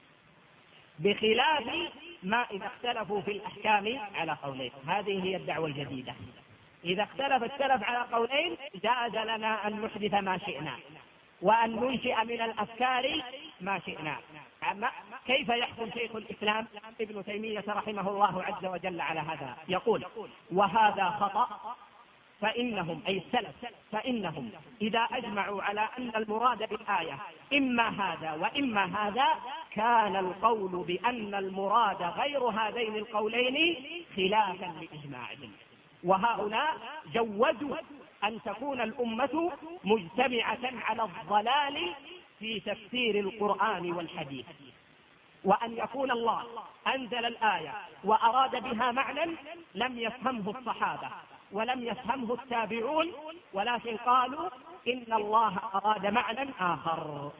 بخلاف ما إذا اختلفوا في الأحكام على قولين. هذه هي الدعوة الجديدة. إذا اختلف السلف على قولين جاز لنا أن نحدث ما شئنا وأن ننشئ من الأفكار ما شئنا. أما كيف يحكم شيخ الإسلام ابن تيمية رحمه الله عز وجل على هذا؟ يقول: وهذا خطأ، فإنهم أي السلف فإنهم إذا أجمعوا على أن المراد بالآية إما هذا وإما هذا كان القول بأن المراد غير هذين القولين خلافا لإجماعهم. وهؤلاء جوزوا أن تكون الأمة مجتمعة على الضلال في تفسير القرآن والحديث، وأن يكون الله أنزل الآية وأراد بها معنى لم يفهمه الصحابة ولم يفهمه التابعون، ولكن قالوا إن الله أراد معنى آخر،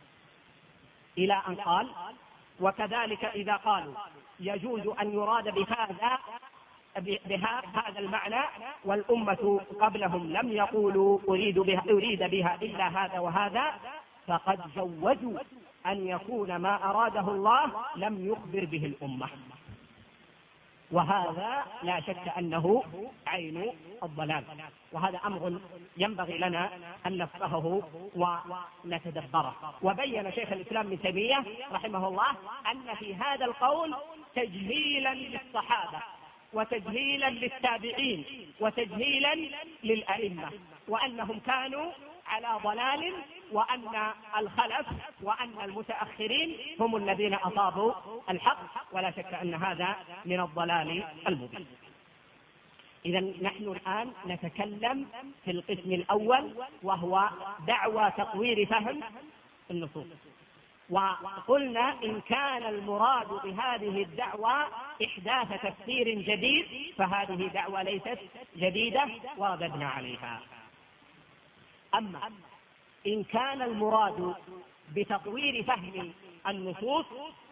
إلى أن قال: وكذلك إذا قالوا يجوز أن يراد بهذا بها هذا المعنى والأمة قبلهم لم يقولوا أريد بها, أريد بها إلا هذا وهذا، فقد جوزوا أن يكون ما أراده الله لم يخبر به الأمة. وهذا لا شك أنه عين الضلال، وهذا أمر ينبغي لنا أن نفقهه ونتدبره. وبين شيخ الإسلام ابن تيمية رحمه الله أن في هذا القول تجهيلا للصحابة وتجهيلا للتابعين وتجهيلا للأئمة، وأنهم كانوا على ضلال، وأن الخلف وأن المتأخرين هم الذين أصابوا الحق، ولا شك أن هذا من الضلال المبين. إذا نحن الآن نتكلم في القسم الأول، وهو دعوى تطوير فهم النصوص. وقلنا إن كان المراد بهذه الدعوة إحداث تفسير جديد فهذه دعوة ليست جديدة ورددنا عليها. أما إن كان المراد بتطوير فهم النصوص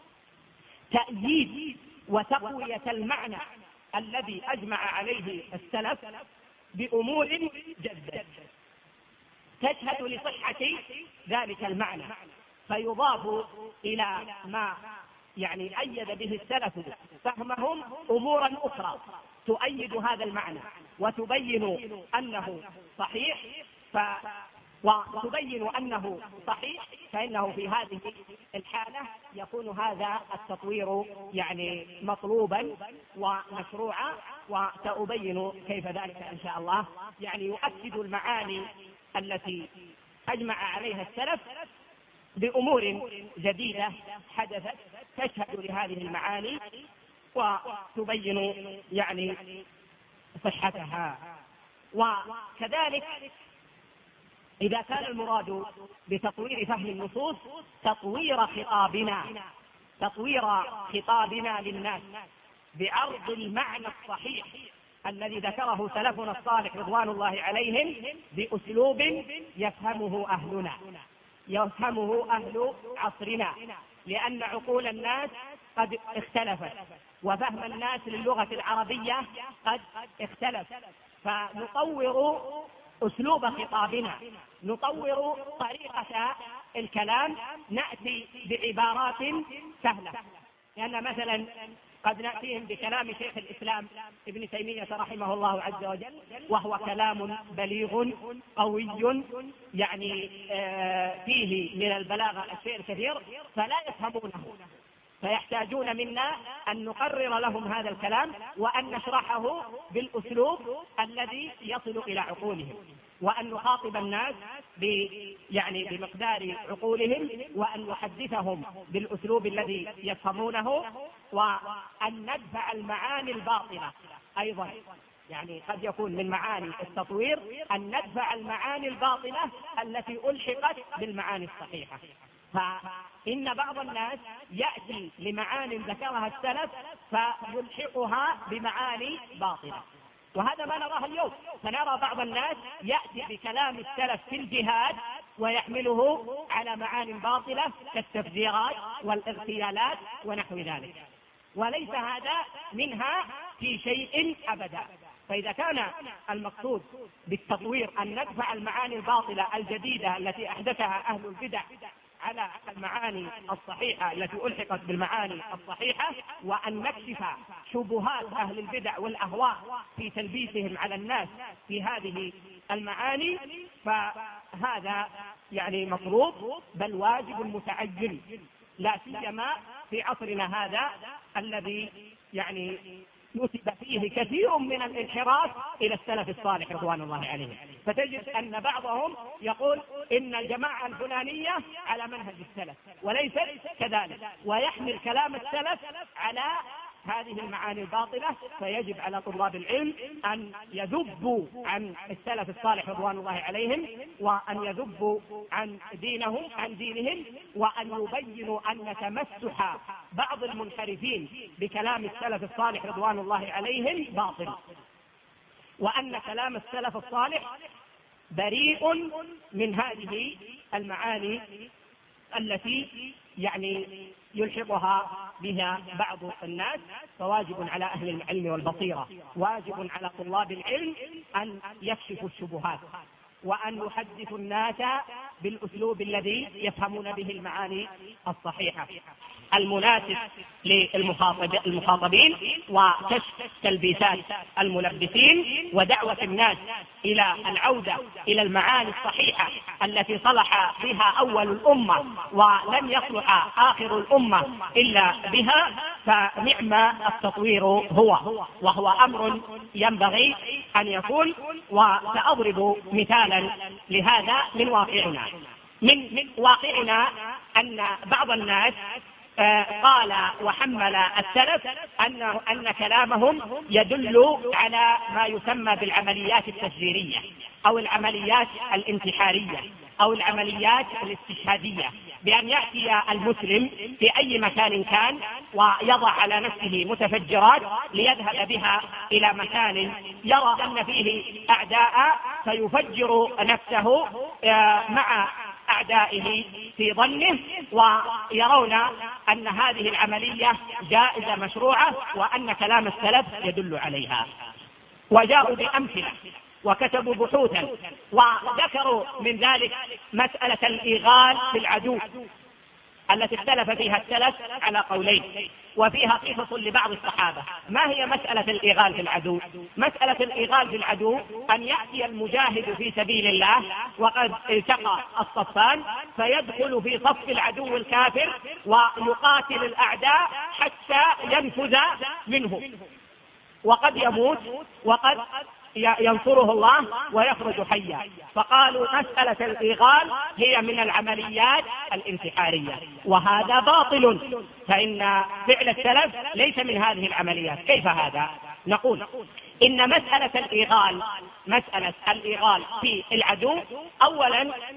تأييد وتقوية المعنى الذي أجمع عليه السلف بأمور جدة تشهد لصحة ذلك المعنى، فيضاف إلى ما يعني أيد به السلف فهمهم أمورا أخرى تؤيد هذا المعنى وتبين أنه صحيح، ف وتبين أنه صحيح فإنه في هذه الحالة يكون هذا التطوير يعني مطلوبا ومشروعا، وسأبين كيف ذلك إن شاء الله. يعني يؤكد المعاني التي أجمع عليها السلف بأمور جديدة حدثت تشهد لهذه المعاني وتبين يعني صحتها. وكذلك إذا كان المراد بتطوير فهم النصوص تطوير خطابنا تطوير خطابنا للناس بعرض المعنى الصحيح الذي ذكره سلفنا الصالح رضوان الله عليهم بأسلوب يفهمه أهلنا، يفهمه أهل عصرنا، لأن عقول الناس قد اختلفت وفهم الناس للغة العربية قد اختلف، فنطور أسلوب خطابنا، نطور طريقة الكلام، نأتي بعبارات سهلة، لأن مثلا قد نأتيهم بكلام شيخ الإسلام ابن تيمية رحمه الله عز وجل وهو كلام بليغ قوي يعني فيه من البلاغة الشيء الكثير فلا يفهمونه، فيحتاجون منا أن نقرر لهم هذا الكلام وأن نشرحه بالأسلوب الذي يصل إلى عقولهم، وأن نخاطب الناس يعني بمقدار عقولهم، وأن نحدثهم بالأسلوب الذي يفهمونه، وأن ندفع المعاني الباطلة أيضا. يعني قد يكون من معاني التطوير أن ندفع المعاني الباطلة التي ألحقت بالمعاني الصحيحة. فإن بعض الناس يأتي لمعاني ذكرها السلف فيلحقها بمعاني باطلة، وهذا ما نراه اليوم. فنرى بعض الناس يأتي بكلام السلف في الجهاد ويحمله على معاني باطلة كالتفجيرات والاغتيالات ونحو ذلك، وليس هذا منها في شيء أبدا. فإذا كان المقصود بالتطوير أن ندفع المعاني الباطلة الجديدة التي أحدثها أهل البدع على المعاني الصحيحة التي ألحقت بالمعاني الصحيحة، وأن نكشف شبهات أهل البدع والأهواء في تلبيسهم على الناس في هذه المعاني، فهذا يعني مطلوب بل واجب متعين، لا سيما في عصرنا هذا الذي يعني نسب فيه كثير من الانحراف إلى السلف الصالح رضوان الله عليهم. فتجد أن بعضهم يقول إن الجماعة الفلانية على منهج السلف وليس كذلك، ويحمل كلام السلف على هذه المعاني الباطلة. فيجب على طلاب العلم أن يذبوا عن السلف الصالح رضوان الله عليهم، وأن يذبوا عن دينهم عن دينهم وأن يبينوا أن تمسح بعض المنحرفين بكلام السلف الصالح رضوان الله عليهم باطل، وأن كلام السلف الصالح بريء من هذه المعاني التي يعني يلحقها بها بعض الناس. فواجب على أهل العلم والبصيرة، واجب على طلاب العلم أن يكشفوا الشبهات وأن يحدثوا الناس بالأسلوب الذي يفهمون به المعاني الصحيحة المناسب للمخاطبين، وكشف تلبيسات الملبسين، ودعوة الناس إلى العودة إلى المعاني الصحيحة التي صلح بها أول الأمة ولم يصلح آخر الأمة إلا بها. فنعم التطوير هو وهو أمر ينبغي أن يكون. وسأضرب مثالا لهذا من واقعنا. من واقعنا أن بعض الناس قال وحمل السلف أن أن كلامهم يدل على ما يسمى بالعمليات التفجيرية أو العمليات الانتحارية أو العمليات الاستشهادية، بأن يأتي المسلم في أي مكان كان ويضع على نفسه متفجرات ليذهب بها إلى مكان يرى أن فيه أعداء فيفجر نفسه مع أعدائه في ظنه، ويرون أن هذه العملية جائزة مشروعة وأن كلام السلف يدل عليها. وجاءوا بأمثلة وكتبوا بحوثا وذكروا من ذلك مسألة الإيغال في العدو التي اختلف فيها السلف على قولين، وفيها قصص لبعض الصحابة. ما هي مسألة الإيغال في العدو؟ مسألة الإيغال في العدو أن يأتي المجاهد في سبيل الله وقد التقى الصفان فيدخل في صف العدو الكافر ويقاتل الأعداء حتى ينفذ منه، وقد يموت وقد ينصره الله ويخرج حيا. فقالوا مسألة الإيغال هي من العمليات الانتحارية، وهذا باطل، فإن فعل السلف ليس من هذه العمليات. كيف هذا؟ نقول إن مسألة الإيغال مسألة الإيغال في العدو أولا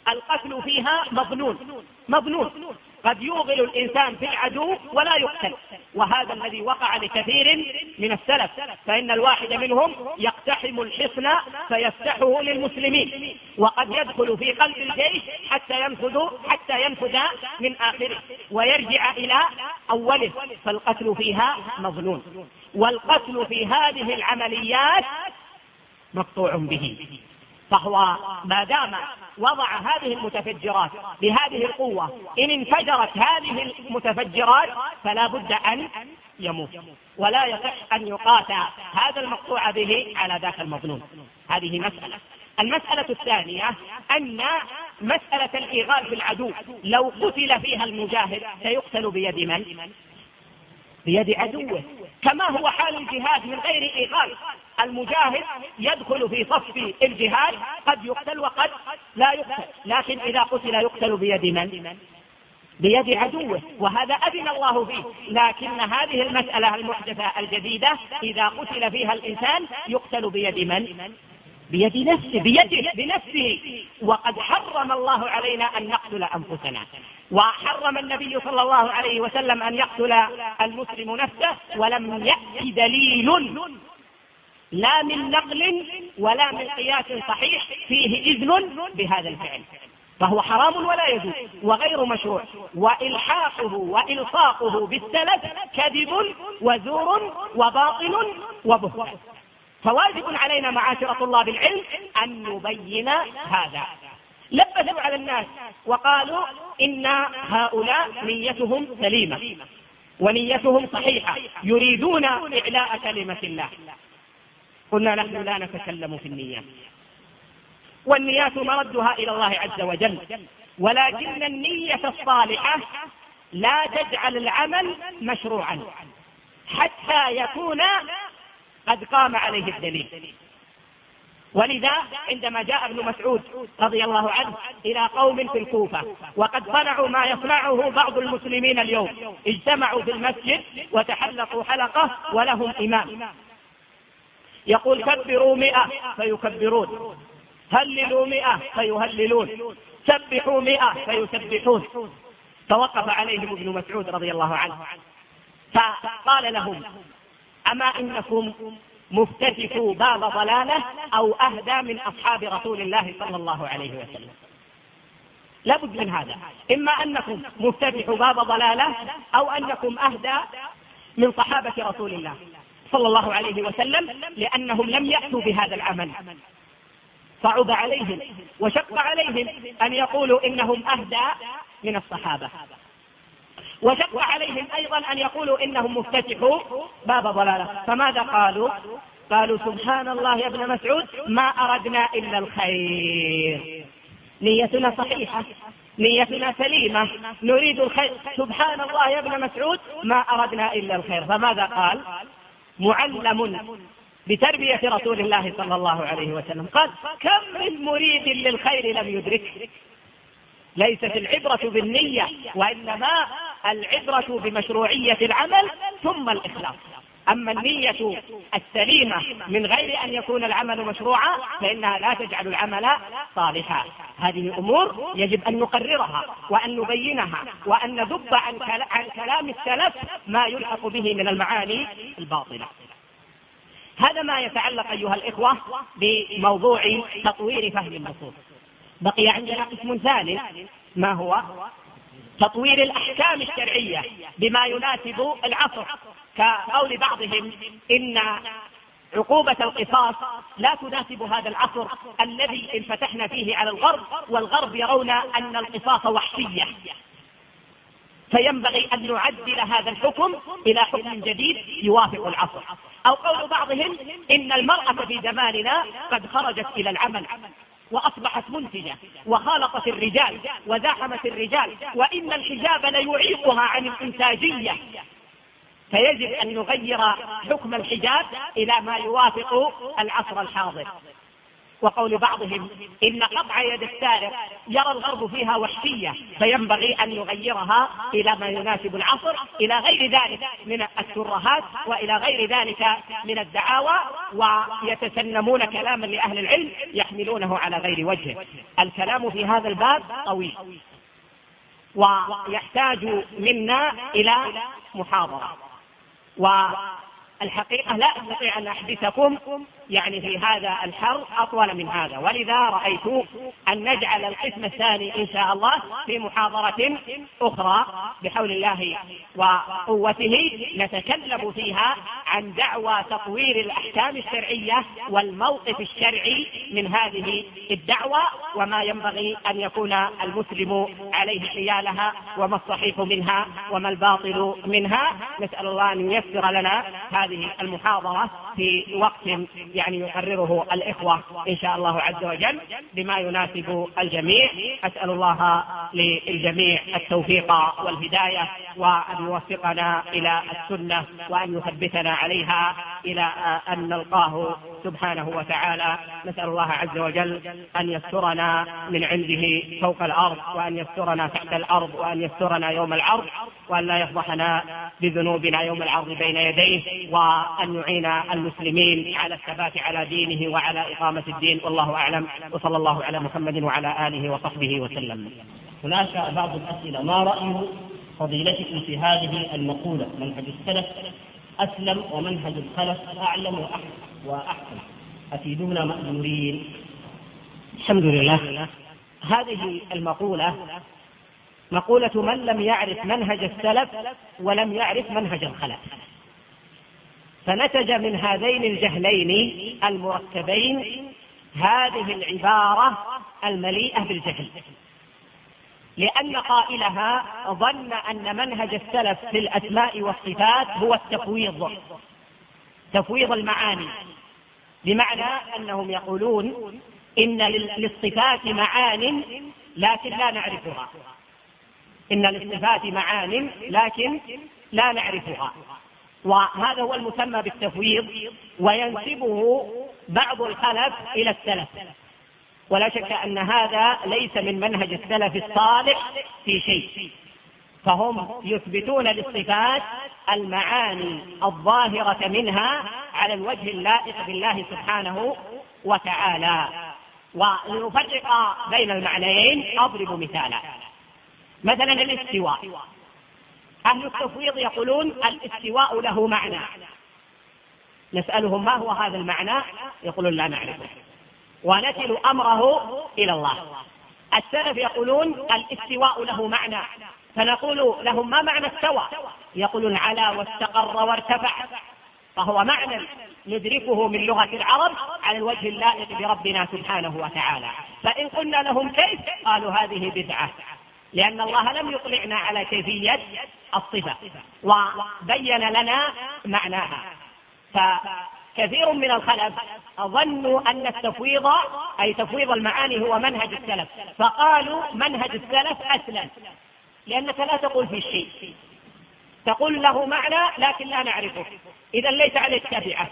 القتل فيها مظنون مظنون قد يوغل الإنسان في العدو ولا يقتل، وهذا الذي وقع لكثير من السلف، فإن الواحد منهم يقتحم الحصن فيفتحه للمسلمين، وقد يدخل في قلب الجيش حتى ينفذ حتى ينفذ من آخره ويرجع إلى أوله، فالقتل فيها مظنون. والقتل في هذه العمليات مقطوع به، فهو ما دام وضع هذه المتفجرات بهذه القوة، إن انفجرت هذه المتفجرات فلا بد أن يموت، ولا يصح أن يقاتل هذا المقطوع به على ذاك المظنون. هذه مسألة. المسألة الثانية أن مسألة الإيغال في العدو لو قتل فيها المجاهد سيقتل بيد من؟ بيد عدوه، كما هو حال الجهاد من غير إيغال. المجاهد يدخل في صف الجهاد قد يقتل وقد لا يقتل، لكن إذا قتل يقتل بيد من؟ بيد عدوه، وهذا أذن الله فيه. لكن هذه المسألة المحدثة الجديدة إذا قتل فيها الإنسان يقتل بيد من؟ بيد نفسه، بيده بنفسه. وقد حرم الله علينا أن نقتل أنفسنا، وحرم النبي صلى الله عليه وسلم أن يقتل المسلم نفسه، ولم يأتي دليل لا من نقل ولا من قياس صحيح فيه إذن بهذا الفعل، فهو حرام ولا يجوز وغير مشروع، وإلحاقه وإلصاقه بالسلف كذب وزور وباطل وبهتان. فواجب علينا معاشر طلاب العلم أن نبين هذا. لبثوا على الناس وقالوا إن هؤلاء نيتهم سليمة ونيتهم صحيحة، يريدون إعلاء كلمة الله. قلنا نحن لا نتكلم في النيات، والنيات مردها إلى الله عز وجل، ولكن النية الصالحة لا تجعل العمل مشروعا حتى يكون قد قام عليه الدليل. ولذا عندما جاء ابن مسعود رضي الله عنه إلى قوم في الكوفة وقد صنعوا ما يصنعه بعض المسلمين اليوم، اجتمعوا في المسجد وتحلقوا حلقة ولهم إمام يقول كبروا مئة فيكبرون، هللوا مئة فيهللون، سبحوا مئة فيسبحون. فوقف عليهم ابن مسعود رضي الله عنه فقال لهم أما إنكم مفتتحوا باب ضلالة أو أهدى من أصحاب رسول الله صلى الله عليه وسلم؟ لابد من هذا، إما أنكم مفتتحوا باب ضلالة أو أنكم أهدى من صحابة رسول الله صلى الله عليه وسلم، لأنهم لم يأتوا بهذا العمل. صعب عليهم وشق عليهم أن يقولوا إنهم أهدى من الصحابة، وشق عليهم أيضا أن يقولوا إنهم مفتتحوا باب ضلالة. فماذا قالوا؟ قالوا سبحان الله يا ابن مسعود ما أردنا إلا الخير، نيتنا صحيحة، نيتنا سليمة، نريد الخير، سبحان الله يا ابن مسعود ما أردنا إلا الخير. فماذا قال؟ معلم بتربية رسول الله صلى الله عليه وسلم قال كم من مريد للخير لم يدرك. ليست العبرة بالنية، وإنما العبرة بمشروعية العمل ثم الإخلاص. أما النية السليمة من غير أن يكون العمل مشروعا فإنها لا تجعل العمل صالحا. هذه أمور يجب أن نقررها وأن نبينها وأن نذب عن كلام السلف ما يلحق به من المعاني الباطلة. هذا ما يتعلق أيها الإخوة بموضوع تطوير فهم النصوص. بقي عندنا قسم ثالث، ما هو تطوير الأحكام الشرعية بما يناسب العصر، كقول بعضهم إن عقوبة القصاص لا تناسب هذا العصر الذي انفتحنا فيه على الغرب، والغرب يرون أن القصاص وحشية، فينبغي أن نعدل هذا الحكم إلى حكم جديد يوافق العصر. أو قول بعضهم إن المرأة في زماننا قد خرجت إلى العمل وأصبحت منتجة وخالطت الرجال وزاحمت الرجال، وإن الحجاب ليعيقها عن الإنتاجية، فيجب أن نغير حكم الحجاب إلى ما يوافق العصر الحاضر. وقول بعضهم إن قطع يد السارق يرى الغرب فيها وحشية فينبغي أن يغيرها إلى ما يناسب العصر، إلى غير ذلك من الترهات وإلى غير ذلك من الدعاوى، ويتسنمون كلاما لأهل العلم يحملونه على غير وجهه. الكلام في هذا الباب طويل ويحتاج منا إلى محاضرة، والحقيقة لا أستطيع أن أحدثكم يعني في هذا الحر أطول من هذا، ولذا رأيت أن نجعل القسم الثاني إن شاء الله في محاضرة أخرى بحول الله وقوته نتكلم فيها عن دعوى تطوير الأحكام الشرعية والموقف الشرعي من هذه الدعوة، وما ينبغي أن يكون المسلم عليه حيالها، وما الصحيح منها وما الباطل منها. نسأل الله أن ييسر لنا هذه المحاضرة في وقت يعني يقرره الإخوة إن شاء الله عز وجل بما يناسب الجميع. أسأل الله للجميع التوفيق والهداية، وأن يوفقنا إلى السنة، وأن يثبتنا عليها إلى أن نلقاه سبحانه وتعالى. نسأل الله عز وجل أن يسترنا من عنده فوق الأرض، وأن يسترنا تحت الأرض، وأن يسترنا يوم العرض، وأن لا يفضحنا بذنوبنا يوم العرض بين يديه، وأن يعين المسلمين على الثبات على دينه وعلى إقامة الدين. والله أعلم، وصلى الله على محمد وعلى آله وصحبه وسلم. هناك بعض الأسئلة: ما رأي فضيلتكم في هذه المقولة: منهج السلف أسلم ومنهج الخلف أعلم وأحسن، أفيدونا مأجورين. الحمد لله. هذه المقولة مقولة من لم يعرف منهج السلف ولم يعرف منهج الخلف، فنتج من هذين الجهلين المركبين هذه العبارة المليئة بالجهل، لأن قائلها ظن أن منهج السلف في الأسماء والصفات هو التفويض، تفويض المعاني، بمعنى أنهم يقولون إن للصفات معان لكن لا نعرفها، إن للصفات معان لكن لا نعرفها، وهذا هو المسمى بالتفويض، وينسبه بعض الخلف إلى السلف، ولا شك أن هذا ليس من منهج السلف الصالح في شيء، فهم يثبتون للصفات المعاني الظاهرة منها على الوجه اللائق بالله سبحانه وتعالى. ولنفرق بين المعنيين أضرب مثالا: مثلا الاستواء، أهل التفويض يقولون الاستواء له معنى، نسألهم ما هو هذا المعنى؟ يقولون لا نعرفه، ونكل أمره إلى الله. السلف يقولون الاستواء له معنى، فنقول لهم ما معنى استوى؟ يقولون على واستقر وارتفع، فهو معنى ندركه من لغة العرب على الوجه اللائق بربنا سبحانه وتعالى. فإن قلنا لهم كيف؟ قالوا هذه بدعة، لأن الله لم يطلعنا على كيفية الصفة وبين لنا معناها. فكثير من الخلف ظنوا أن التفويض أي تفويض المعاني هو منهج السلف، فقالوا منهج السلف أسلم، لأنك لا تقول في الشيء، تقول له معنى لكن لا نعرفه، إذا ليس عليه تبعة،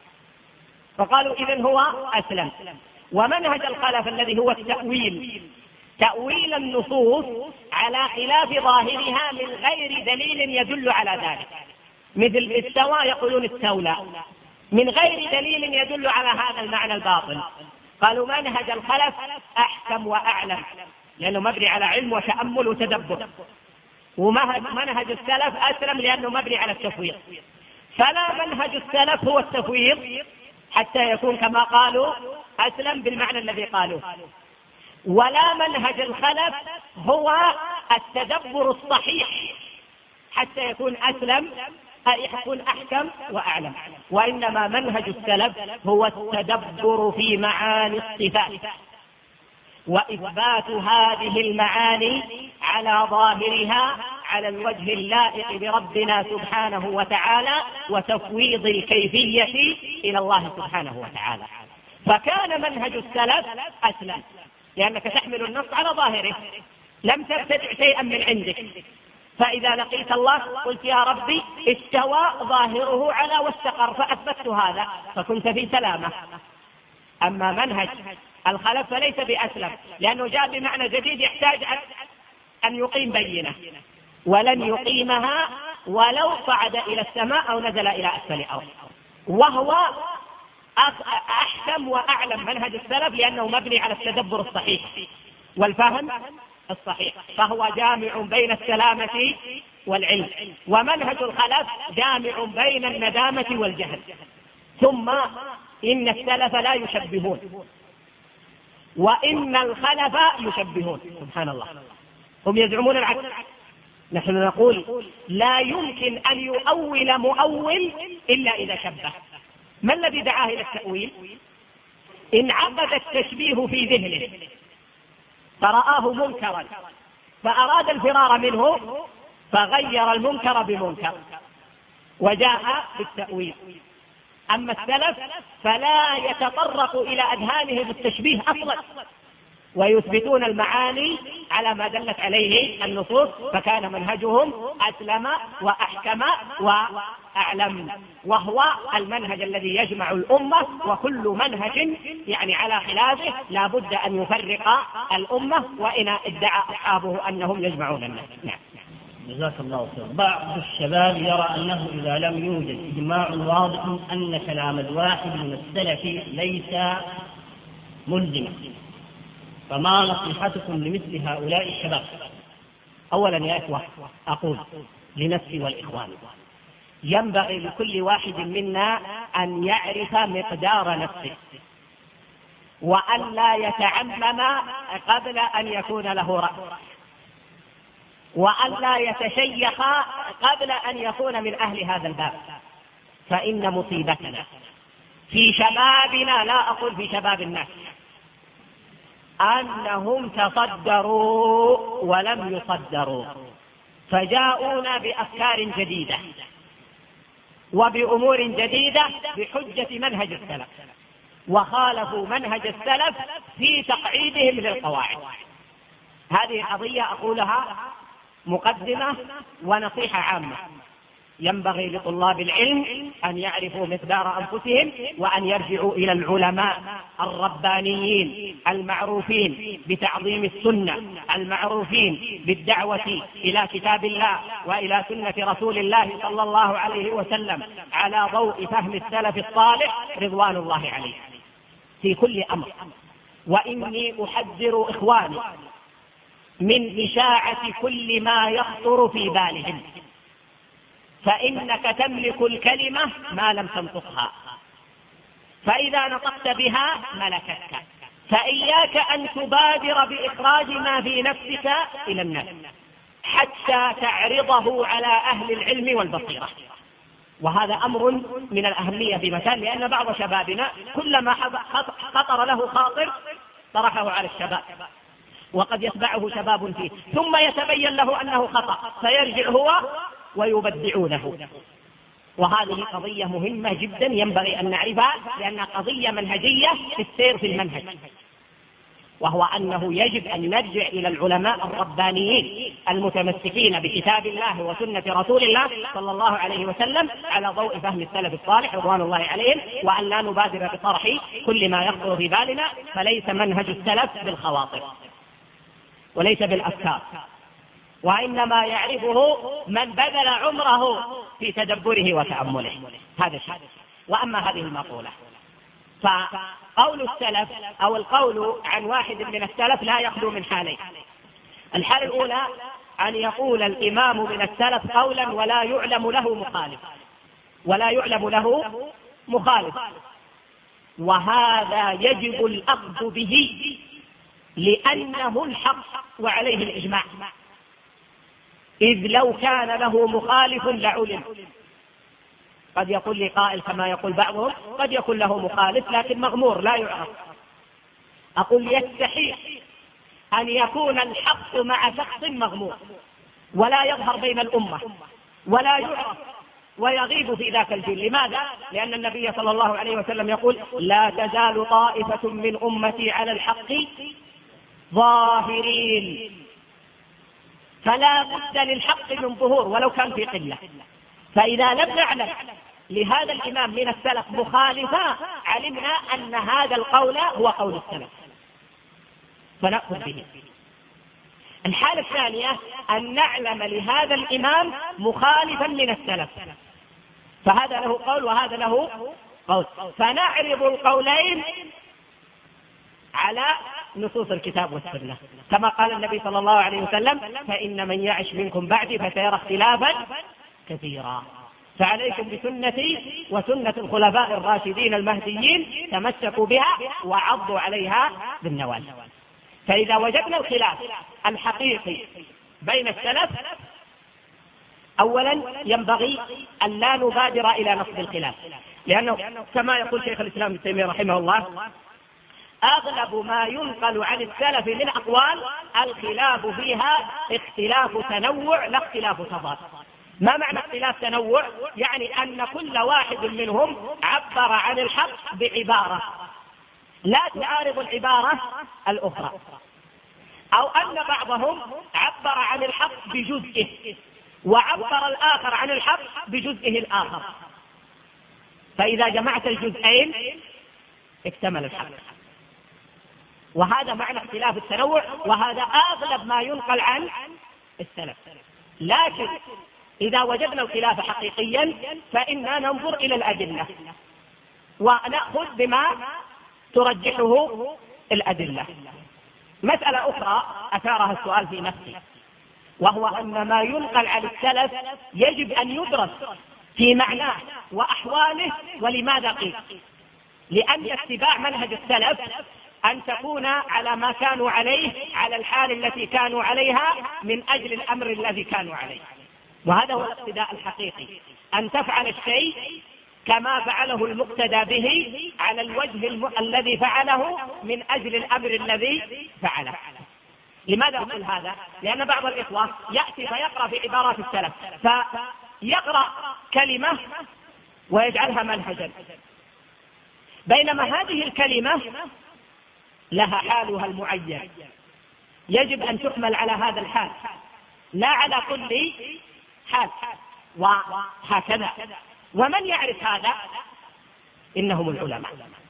فقالوا إذن هو أسلم. ومنهج الخلف الذي هو التأويل، تأويل النصوص على خلاف ظاهرها من غير دليل يدل على ذلك، مثل استوى يقولون استولى من غير دليل يدل على هذا المعنى الباطل. قالوا منهج الخلف أحكم وأعلم، لأنه مبني على علم وتأمل وتدبر، ومنهج السلف أسلم لأنه مبني على التفويض. فلا منهج السلف هو التفويض حتى يكون كما قالوا أسلم بالمعنى الذي قالوه، ولا منهج الخلف هو التدبر الصحيح حتى يكون أسلم أي يكون أحكم وأعلم، وإنما منهج السلف هو التدبر في معاني الصفات وإثبات هذه المعاني على ظاهرها على الوجه اللائق بربنا سبحانه وتعالى، وتفويض الكيفية إلى الله سبحانه وتعالى. فكان منهج السلف أسلم، لأنك تحمل النص على ظاهره، لم تبتدع شيئا من عندك، فإذا لقيت الله قلت يا ربي استوى ظاهره على واستقر، فأثبت هذا فكنت في سلامة. أما منهج الخلف فليس بأسلم، لأنه جاء بمعنى جديد يحتاج أن يقيم بينة، ولن يقيمها ولو صعد إلى السماء أو نزل إلى أسفل الأرض. وهو أحكم وأعلم منهج السلف، لأنه مبني على التدبر الصحيح والفهم الصحيح، فهو جامع بين السلامة والعلم. ومنهج الخلف جامع بين الندامة والجهل. ثم إن السلف لا يشبهون، وإن الخلف يشبهون. سبحان الله، هم يزعمون العكس، نحن نقول لا يمكن أن يؤول مؤول إلا إذا شبه. ما الذي دعاه إلى التأويل؟ انعقد التشبيه في ذهنه فرآه منكرا فأراد الفرار منه فغير المنكر بمنكر وجاء بالتأويل. أما السلف فلا يتطرق إلى أذهانهم التشبيه أصلا، ويثبتون المعاني على ما دلت عليه النصوص، فكان منهجهم أسلم وأحكم وأعلم، وهو المنهج الذي يجمع الأمة. وكل منهج يعني على خلافه لا بد أن يفرق الأمة، وإن ادعى أصحابه أنهم يجمعون الناس. نعم. جزاك الله خير. بعض الشباب يرى أنه إذا لم يوجد إجماع واضح أن كلام الواحد من السلف ليس ملزما، فما نصيحتكم لمثل هؤلاء الشباب؟ أولا يا إخوة أقول لنفسي والإخوان، ينبغي لكل واحد منا أن يعرف مقدار نفسه، وأن لا يتعمم قبل أن يكون له رأس، وأن لا يتشيخ قبل أن يكون من أهل هذا الباب. فإن مصيبتنا في شبابنا، لا أقول في شباب الناس، أنهم تصدروا ولم يصدروا، فجاءونا بأفكار جديدة وبأمور جديدة بحجة منهج السلف، وخالفوا منهج السلف في تقعيدهم للقواعد. هذه قضية أقولها مقدمة ونصيحة عامة. ينبغي لطلاب العلم أن يعرفوا مقدار أنفسهم، وأن يرجعوا إلى العلماء الربانيين المعروفين بتعظيم السنة، المعروفين بالدعوة إلى كتاب الله وإلى سنة رسول الله صلى الله عليه وسلم على ضوء فهم السلف الصالح رضوان الله عليه في كل أمر. وإني أحذر إخواني من إشاعة كل ما يخطر في بالهم، فإنك تملك الكلمة ما لم تنطقها، فإذا نطقت بها ملكتك، فإياك أن تبادر بإخراج ما في نفسك إلى الناس حتى تعرضه على أهل العلم والبصيرة. وهذا أمر من الأهمية في مكان، لأن بعض شبابنا كلما خطر له خاطر طرحه على الشباب، وقد يتبعه شباب فيه، ثم يتبين له أنه خطأ فيرجع هو ويبدعونه. وهذه قضية مهمة جدا ينبغي أن نعرفها، لأنها قضية منهجية في السير في المنهج، وهو أنه يجب أن نرجع إلى العلماء الربانيين المتمسكين بكتاب الله وسنة رسول الله صلى الله عليه وسلم على ضوء فهم السلف الصالح رضوان الله عليهم، وأن لا نبادر بطرح كل ما يخطر في بالنا، فليس منهج السلف بالخواطر وليس بالأفكار، وإنما يعرفه من بذل عمره في تدبره وتأمله. هذا الشيء. وأما هذه المقولة، فقول السلف أو القول عن واحد من السلف لا يخلو من حالين. الحالة الأولى أن يقول الإمام من السلف قولا ولا يعلم له مخالف ولا يعلم له مخالف وهذا يجب الأخذ به لأنه الحق وعليه الإجماع، إذ لو كان له مخالف لعلم. قد يقول لي قائل كما يقول بعضهم قد يكون له مخالف لكن مغمور لا يعرف. أقول يستحيل أن يكون الحق مع شخص مغمور ولا يظهر بين الأمة ولا يعرف ويغيب في ذاك الجيل. لماذا؟ لأن النبي صلى الله عليه وسلم يقول لا تزال طائفة من أمتي على الحق ظاهرين، فلا بد للحق من ظهور ولو كان في قلة. فإذا لم نعلم لهذا الإمام من السلف مخالفا علمنا أن هذا القول هو قول السلف فنأخذ به. الحالة الثانية أن نعلم لهذا الإمام مخالفا من السلف، فهذا له قول وهذا له قول، فنعرض القولين على نصوص الكتاب والسنة، كما قال النبي صلى الله عليه وسلم: فإن من يعش منكم بعدي فسيرى اختلافا كثيرا، فعليكم بسنتي وسنة الخلفاء الراشدين المهديين، تمسكوا بها وعضوا عليها بالنواجذ. فإذا وجدنا الخلاف الحقيقي بين السلف، أولا ينبغي أن لا نبادر إلى نقد الخلاف، لأنه كما يقول شيخ الإسلام ابن تيمية رحمه الله: أغلب ما ينقل عن السلف من أقوال الخلاف فيها اختلاف تنوع لا اختلاف تضاد. ما معنى اختلاف تنوع؟ يعني أن كل واحد منهم عبر عن الحق بعبارة لا تعارض العبارة الأخرى، أو أن بعضهم عبر عن الحق بجزئه وعبر الآخر عن الحق بجزئه الآخر، فإذا جمعت الجزئين اكتمل الحق. وهذا معنى اختلاف التنوع، وهذا أغلب ما ينقل عن السلف. لكن إذا وجدنا الخلاف حقيقيا فإننا ننظر إلى الأدلة ونأخذ بما ترجحه الأدلة. مسألة أخرى أثارها السؤال في نفسي، وهو أن ما ينقل عن السلف يجب أن يدرس في معناه وأحواله ولماذا قيل، لأن اتباع منهج السلف أن تكون على ما كانوا عليه، على الحال التي كانوا عليها من أجل الأمر الذي كانوا عليه، وهذا هو الاقتداء الحقيقي، أن تفعل الشيء كما فعله المقتدى به على الوجه الم... الذي فعله من أجل الأمر الذي فعله. لماذا أقول هذا؟ لأن بعض الإخوة يأتي فيقرأ في عبارات السلف، فيقرأ كلمة ويجعلها منهجا، بينما هذه الكلمة لها حالها المعين، يجب أن تحمل على هذا الحال لا على كل حال، وهكذا. ومن يعرف هذا إنهم العلماء.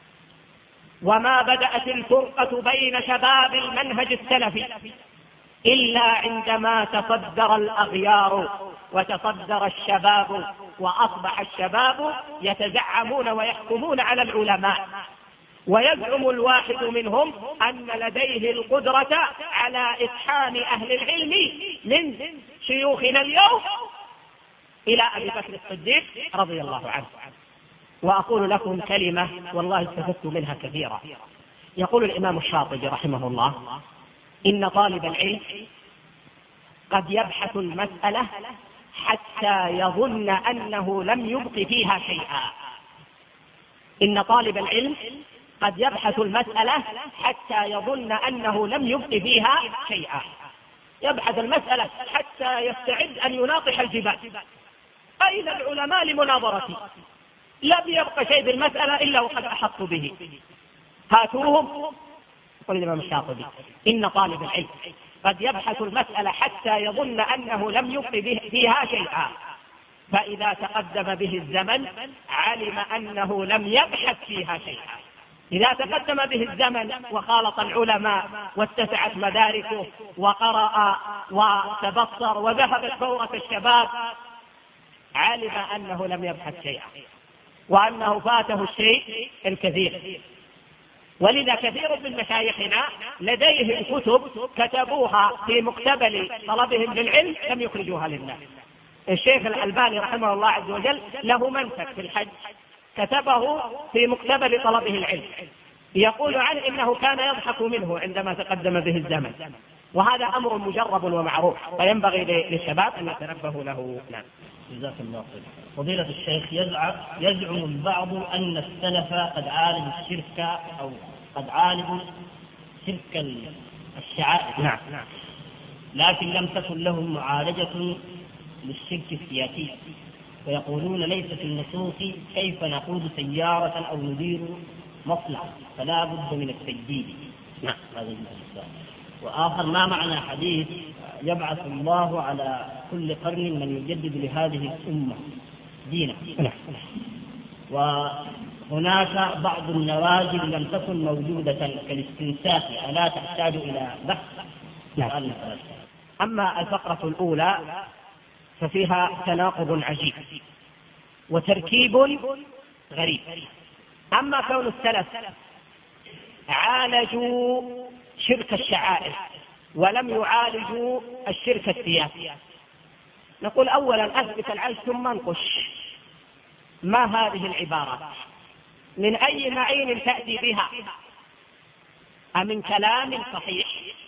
وما بدأت الفرقة بين شباب المنهج السلفي إلا عندما تصدر الأغيار وتصدر الشباب، وأصبح الشباب يتزعمون ويحكمون على العلماء، ويزعم الواحد منهم أن لديه القدرة على إفحام أهل العلم من شيوخنا اليوم إلى أبي بكر الصديق رضي الله عنه. وأقول لكم كلمة والله استفدت منها كثيرا. يقول الإمام الشاطبي رحمه الله: إن طالب العلم قد يبحث المسألة حتى يظن أنه لم يبق فيها شيئا. إن طالب العلم قد يبحث المسألة حتى يظن أنه لم يبق فيها شيئا. يبحث المسألة حتى يستعد أن يناطح الجبال. أين العلماء لمناظرتي؟ لم يبق شيء بالمسألة إلا وقد أحطوا به، هاتوهم. يقول الإمام الشاطبي: إن طالب العلم قد يبحث المسألة حتى يظن أنه لم يبق فيها شيئا، فإذا تقدم به الزمن علم أنه لم يبحث فيها شيئا. إذا تقدم به الزمن وخالط العلماء واتسعت مداركه وقرأ وتبصر وذهبت ثورة الشباب، علم أنه لم يبحث شيئا وأنه فاته الشيء الكثير. ولذا كثير من مشايخنا لديهم كتب كتبوها في مقتبل طلبهم للعلم لم يخرجوها للناس. الشيخ الألباني رحمه الله عز وجل له منسك في الحج كتبه في مقتبل طلبه العلم، يقول عنه إنه كان يضحك منه عندما تقدم به الزمن، وهذا أمر مجرب ومعروف، وينبغي للشباب أن يتنبهوا له. نعم. جزاك الله خير. فضيلة الشيخ، يزعم يزعم البعض أن السلف قد عالجوا الشرك أو قد عالجوا شرك الشعائر. نعم نعم. لكن لم تكن لهم معالجة للشرك السياسي، ويقولون ليس في النصوص كيف نقود سيارة أو ندير مصنع، فلا بد من التجديد. نعم. هذا وآخر: ما معنى حديث يبعث الله على كل قرن من يجدد لهذه الأمة؟ دينه. وهناك بعض النوازل لم تكن موجودة كالاستنساخ ألا تحتاج إلى بحث؟ لا. أما الفقرة الأولى ففيها تناقض عجيب وتركيب غريب. أما كون السلف عالجوا شرك الشعائر ولم يعالجوا الشرك السياسي، نقول أولا أثبت العجز ثم انقش ما هذه العبارات، من أي معين تأتي بها؟ أمن كلام صحيح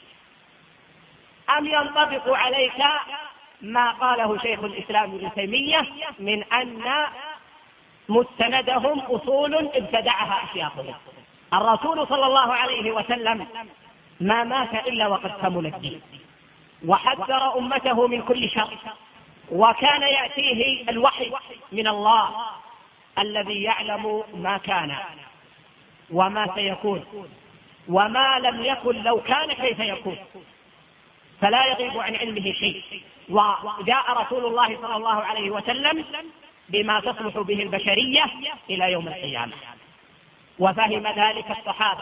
أم ينطبق عليك ما قاله شيخ الإسلام ابن تيمية من أن مستندهم أصول ابتدعها أشياخهم؟ الرسول صلى الله عليه وسلم ما مات إلا وقد كمل الدين، وحذر أمته من كل شر، وكان يأتيه الوحي من الله الذي يعلم ما كان وما سيكون وما لم يكن لو كان كيف يكون، فلا يغيب عن علمه شيء. وجاء رسول الله صلى الله عليه وسلم بما تصلح به البشرية إلى يوم القيامة، وفهم ذلك الصحابة.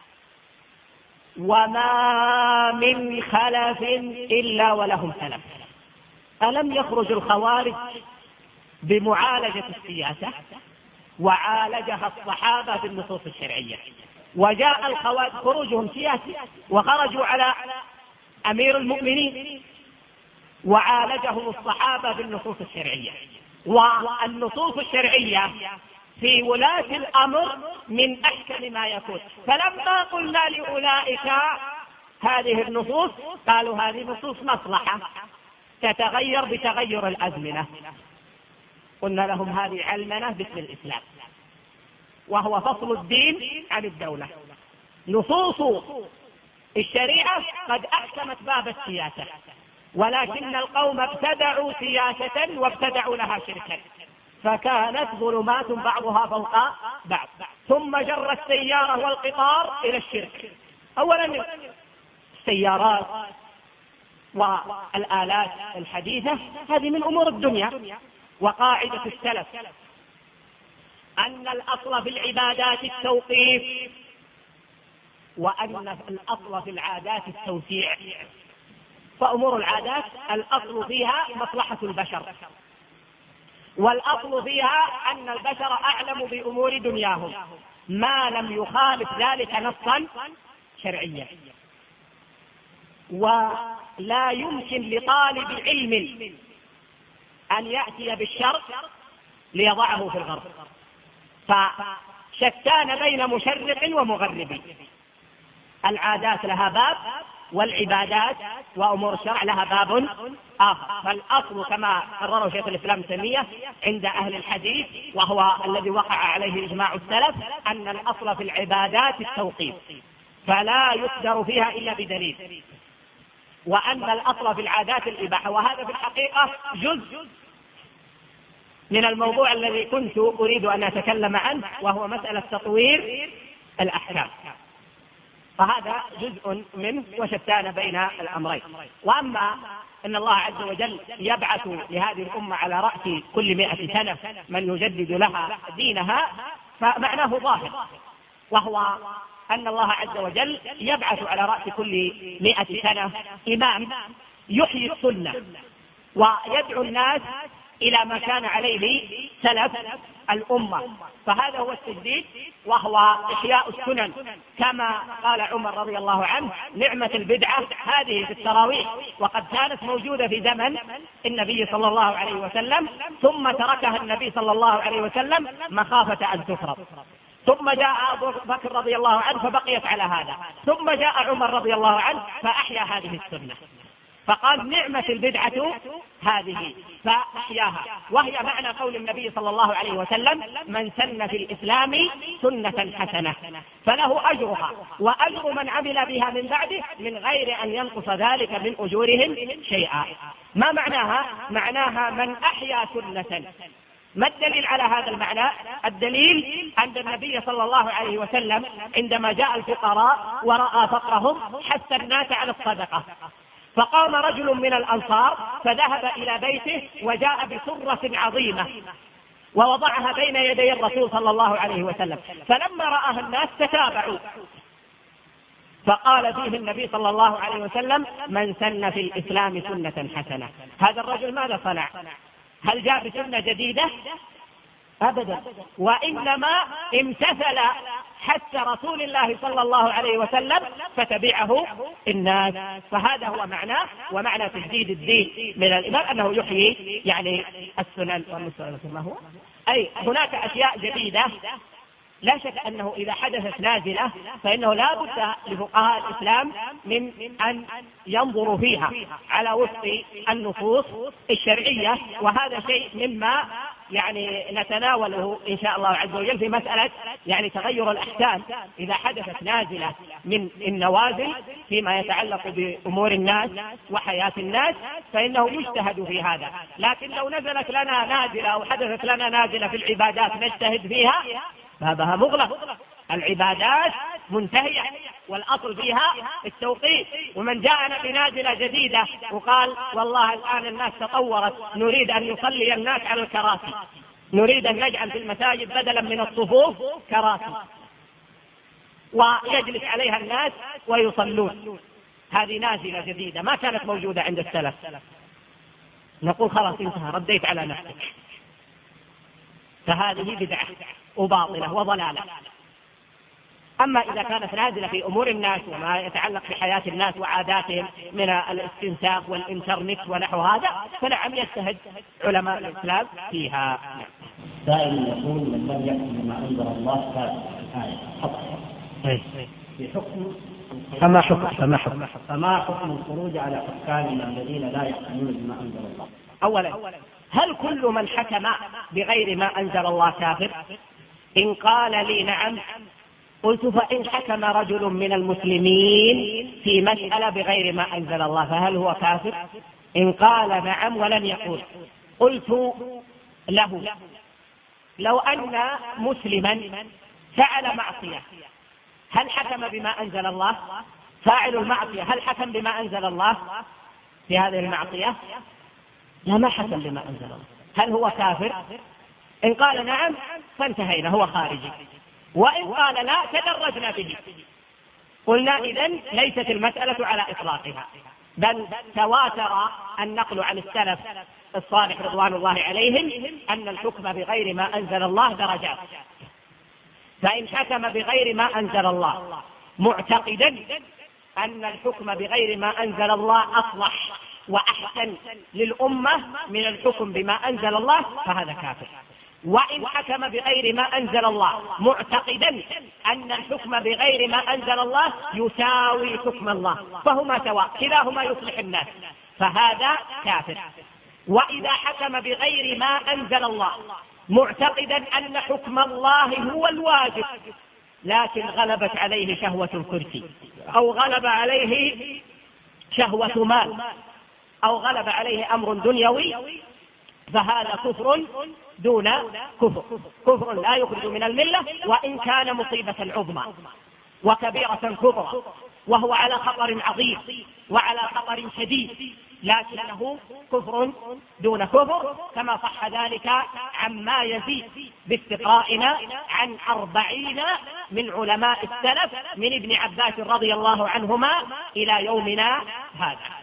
وما من خلف إلا ولهم سلف. ألم يخرج الخوارج بمعالجة السياسة؟ وعالجها الصحابة بالنصوص الشرعية. وجاء الخوارج خروجهم سياسي وخرجوا على أمير المؤمنين، وعالجهم الصحابة بالنصوص الشرعية. والنصوص الشرعية في ولاة الأمر من أحكم ما يكون. فلما قلنا لأولئك هذه النصوص قالوا هذه نصوص مصلحة تتغير بتغير الأزمنة، قلنا لهم هذه علمنة باسم الإسلام، وهو فصل الدين عن الدولة. نصوص الشريعة قد أحكمت باب السياسة، ولكن القوم ابتدعوا سياسة وابتدعوا لها شركا، فكانت ظلمات بعضها فوق بعض، ثم جر السيارة والقطار إلى الشرك. أولا السيارات والآلات الحديثة هذه من أمور الدنيا، وقاعدة السلف أن الأصل في العبادات التوقيف، وأن الأصل في العادات التوسيع. فأمور العادات الأصل فيها مصلحة البشر، والأصل فيها أن البشر أعلم بأمور دنياهم ما لم يخالف ذلك نصا شرعيا. ولا يمكن لطالب علم أن يأتي بالشرع ليضعه في الغرب، فشتان بين مشرق ومغرب. العادات لها باب، والعبادات وأمور الشرع لها باب آخر. فالأصل كما قرره شيخ الإسلام ابن تيمية عند أهل الحديث، وهو الذي وقع عليه إجماع السلف، أن الأصل في العبادات التوقيف فلا يقدر فيها إلا بدليل، وأن الأصل في العادات الإباحة. وهذا في الحقيقة جزء من الموضوع الذي كنت أريد أن أتكلم عنه، وهو مسألة تطوير الأحكام، فهذا جزء منه وشتان بين الأمرين. وأما أن الله عز وجل يبعث لهذه الأمة على رأس كل مئة سنة من يجدد لها دينها، فمعناه ظاهر، وهو أن الله عز وجل يبعث على رأس كل مئة سنة إمام يحيي السنة ويدعو الناس إلى ما كان عليه سلف الأمة. فهذا هو التجديد، وهو إحياء السنن، كما قال عمر رضي الله عنه: نعمة البدعة هذه في التراويح، وقد كانت موجودة في زمن النبي صلى الله عليه وسلم، ثم تركها النبي صلى الله عليه وسلم مخافة أن تفرض. ثم جاء أبو بكر رضي الله عنه فبقيت على هذا، ثم جاء عمر رضي الله عنه فأحيا هذه السنة، فقال نعمة البدعة هذه فأحياها، وهي معنى قول النبي صلى الله عليه وسلم: من سن في الإسلام سنة حسنة فله أجرها وأجر من عمل بها من بعده من غير أن ينقص ذلك من أجورهم شيئا. ما معناها؟ معناها من أحيا سنة. ما الدليل على هذا المعنى؟ الدليل أن النبي صلى الله عليه وسلم عندما جاء الفقراء ورأى فقرهم حث الناس على الصدقة، فقام رجل من الأنصار فذهب إلى بيته وجاء بسرة عظيمة ووضعها بين يدي الرسول صلى الله عليه وسلم، فلما رآها الناس تتابعوا، فقال فيه النبي صلى الله عليه وسلم: من سن في الإسلام سنة حسنة. هذا الرجل ماذا صنع؟ هل جاء بسنة جديدة؟ أبدا، وإنما امتثل حث رسول الله صلى الله عليه وسلم فتبعه الناس. فهذا هو معناه، ومعنى تجديد الدين من الإمام أنه يحيي يعني السنن والسنن ما هو، أي هناك أشياء جديدة لا شك أنه إذا حدثت نازلة فإنه لا بد لفقهاء الإسلام من أن ينظروا فيها على وفق النصوص الشرعية، وهذا شيء مما يعني نتناوله إن شاء الله عز وجل في مسألة يعني تغير الأحكام. إذا حدثت نازلة من النوازل فيما يتعلق بأمور الناس وحياة الناس فإنه يجتهد في هذا، لكن لو نزلت لنا نازلة أو حدثت لنا نازلة في العبادات نجتهد فيها بابها مغلق. العبادات منتهية والأصل فيها التوقيت، ومن جاءنا بنازلة جديدة وقال والله الآن الناس تطورت نريد أن يصلي الناس على الكراسي، نريد أن نجعل في المساجد بدلا من الصفوف كراسي ويجلس عليها الناس ويصلون، هذه نازلة جديدة ما كانت موجودة عند السلف، نقول خلاص انتهى، رديت على نفسك. فهذه بدعة وباطلة وضلالة. أما إذا كانت نازلة في أمور الناس وما يتعلق بحياة الناس وعاداتهم من الاستنساخ والإنترنت ونحو هذا فنعم يجتهد علماء الإسلام فيها. سائل يقول: من لم يحكم بما أنزل الله كافر. الآية في حكم فما حكم فما حكم فما حكم الخروج على حكامنا الذين لا يحكمون بما أنزل الله؟ أولا، هل كل من حكم بغير ما أنزل الله كافر؟ إن قال لي نعم قلت: فإن حكم رجل من المسلمين في مسألة بغير ما أنزل الله فهل هو كافر؟ إن قال نعم ولم يقول قلت له: لو أن مسلما فعل معصية هل حكم بما أنزل الله؟ فاعل المعصية هل حكم بما أنزل الله في هذه المعصية؟ لا، ما حكم بما أنزل الله. هل هو كافر؟ إن قال نعم فانتهينا، هو خارجي. وإن قال لا تدرجنا به، قلنا إذن ليست المسألة على إطلاقها، بل تواتر النقل عن السلف الصالح رضوان الله عليهم أن الحكم بغير ما أنزل الله درجات. فإن حكم بغير ما أنزل الله معتقدا أن الحكم بغير ما أنزل الله أصلح وأحسن للأمة من الحكم بما أنزل الله فهذا كافر. وإن حكم بغير ما أنزل الله معتقدا أن الحكم بغير ما أنزل الله يساوي حكم الله فهما سواء، كلاهما يصلح الناس، فهذا كافر. وإذا حكم بغير ما أنزل الله معتقدا أن حكم الله هو الواجب لكن غلبت عليه شهوة الكرسي أو غلب عليه شهوة مال أو غلب عليه أمر دنيوي فهذا كفر دون كفر، كفر لا يخرج من الملة وإن كان مصيبة عظمى وكبيرة كبرى، وهو على خطر عظيم وعلى خطر شديد، لكنه كفر دون كفر، كما صح ذلك عما يزيد باستقرائنا عن أربعين من علماء السلف من ابن عباس رضي الله عنهما إلى يومنا هذا.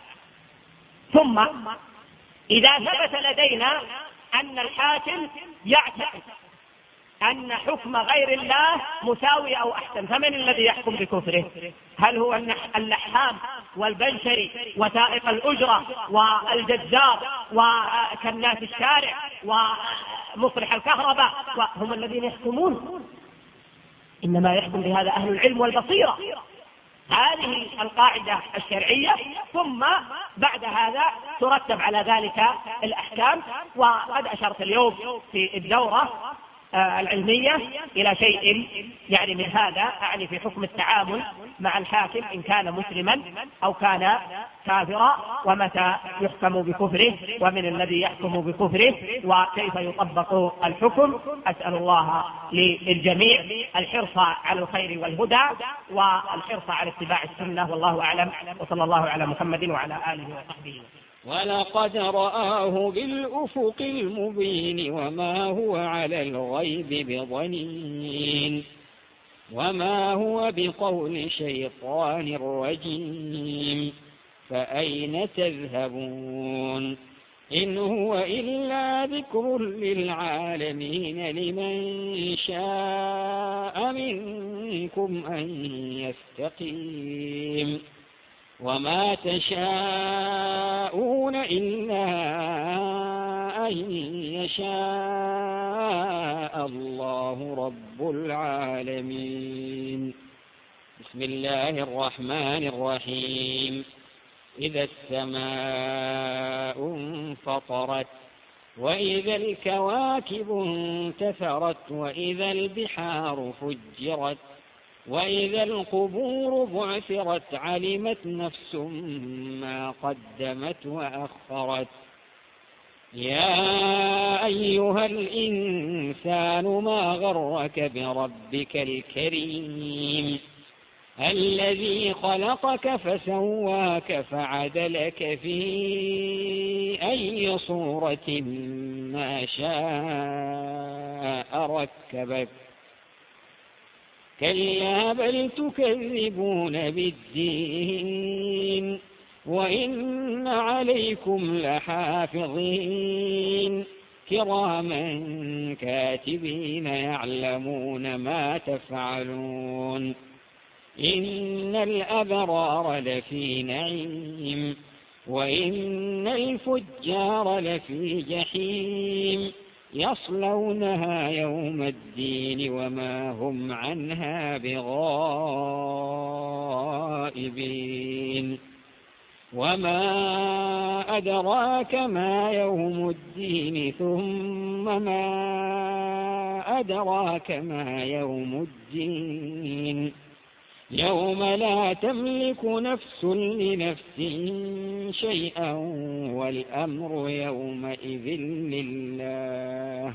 ثم إذا ثبت لدينا أن الحاكم يعتقد أن حكم غير الله مساوي أو أحسن، فمن الذي يحكم بكفره؟ هل هو اللحام والبنشري وسائق الأجرة والجزار وكناس الشارع ومصلح الكهرباء هم الذين يحكمون؟ إنما يحكم بهذا أهل العلم والبصيرة. هذه القاعدة الشرعية، ثم بعد هذا ترتب على ذلك الأحكام. وقد أشرت اليوم في الدورة العلمية إلى شيء يعني من هذا، أعني في حكم التعامل مع الحاكم إن كان مسلما أو كان كافرا، ومتى يحكم بكفره ومن الذي يحكم بكفره وكيف يطبق الحكم. أسأل الله للجميع الحرص على الخير والهدى والحرص على اتباع السنة، والله أعلم، وصلى الله على محمد وعلى آله وصحبه. ولقد رآه بالأفق المبين وما هو على الغيب بضنين وما هو بقول شيطان رجيم فأين تذهبون إن هو إلا ذكر للعالمين لمن شاء منكم أن يستقيم وما تشاءون إلا أن يشاء الله رب العالمين. بسم الله الرحمن الرحيم. إذا السماء انفطرت وإذا الكواكب انتثرت وإذا البحار فجرت وإذا القبور بعثرت علمت نفس ما قدمت وأخرت. يا أيها الإنسان ما غرك بربك الكريم الذي خلقك فسواك فعدلك في أي صورة ما شاء ركبك. كلا بل تكذبون بالدين وإن عليكم لحافظين كراما كاتبين يعلمون ما تفعلون. إن الأبرار لفي نعيم وإن الفجار لفي جحيم يصلونها يوم الدين وما هم عنها بغائبين. وما أدراك ما يوم الدين ثم ما أدراك ما يوم الدين يوم لا تملك نفس لنفس شيئا والأمر يومئذ لله.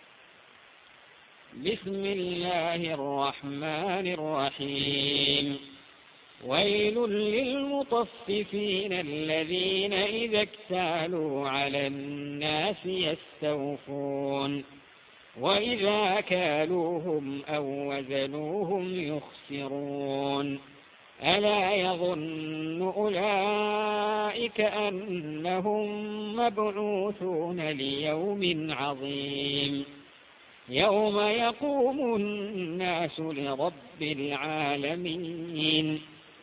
بسم الله الرحمن الرحيم. ويل للمطففين الذين إذا اكتالوا على الناس يستوفون وإذا كالوهم أو وزنوهم يخسرون. ألا يظن أولئك أنهم مبعوثون ليوم عظيم يوم يقوم الناس لرب العالمين.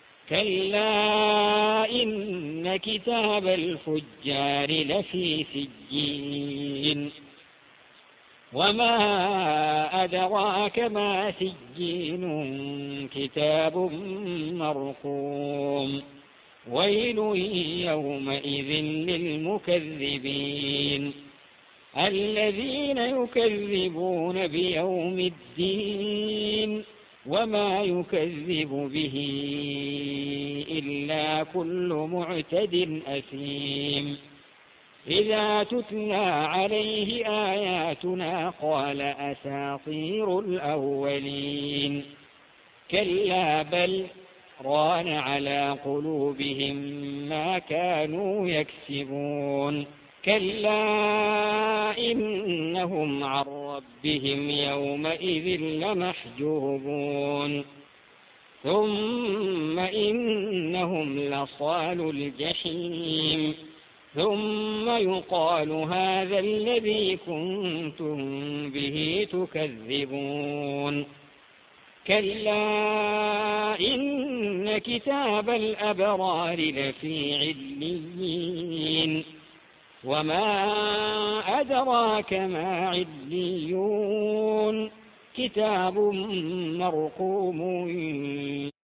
كلا إن كتاب الفجار لفي سجين وما أدراك ما سجين كتاب مرقوم. ويل يومئذ للمكذبين الذين يكذبون بيوم الدين وما يكذب به إلا كل معتد أثيم. إذا تتلى عليه آياتنا قال أساطير الأولين. كلا بل ران على قلوبهم ما كانوا يكسبون. كلا إنهم عن ربهم يومئذ لمحجوبون. ثم إنهم لصالو الجحيم ثم يقال هذا الذي كنتم به تكذبون. كلا إن كتاب الأبرار لفي عليين وما أدراك ما عليون كتاب مرقوم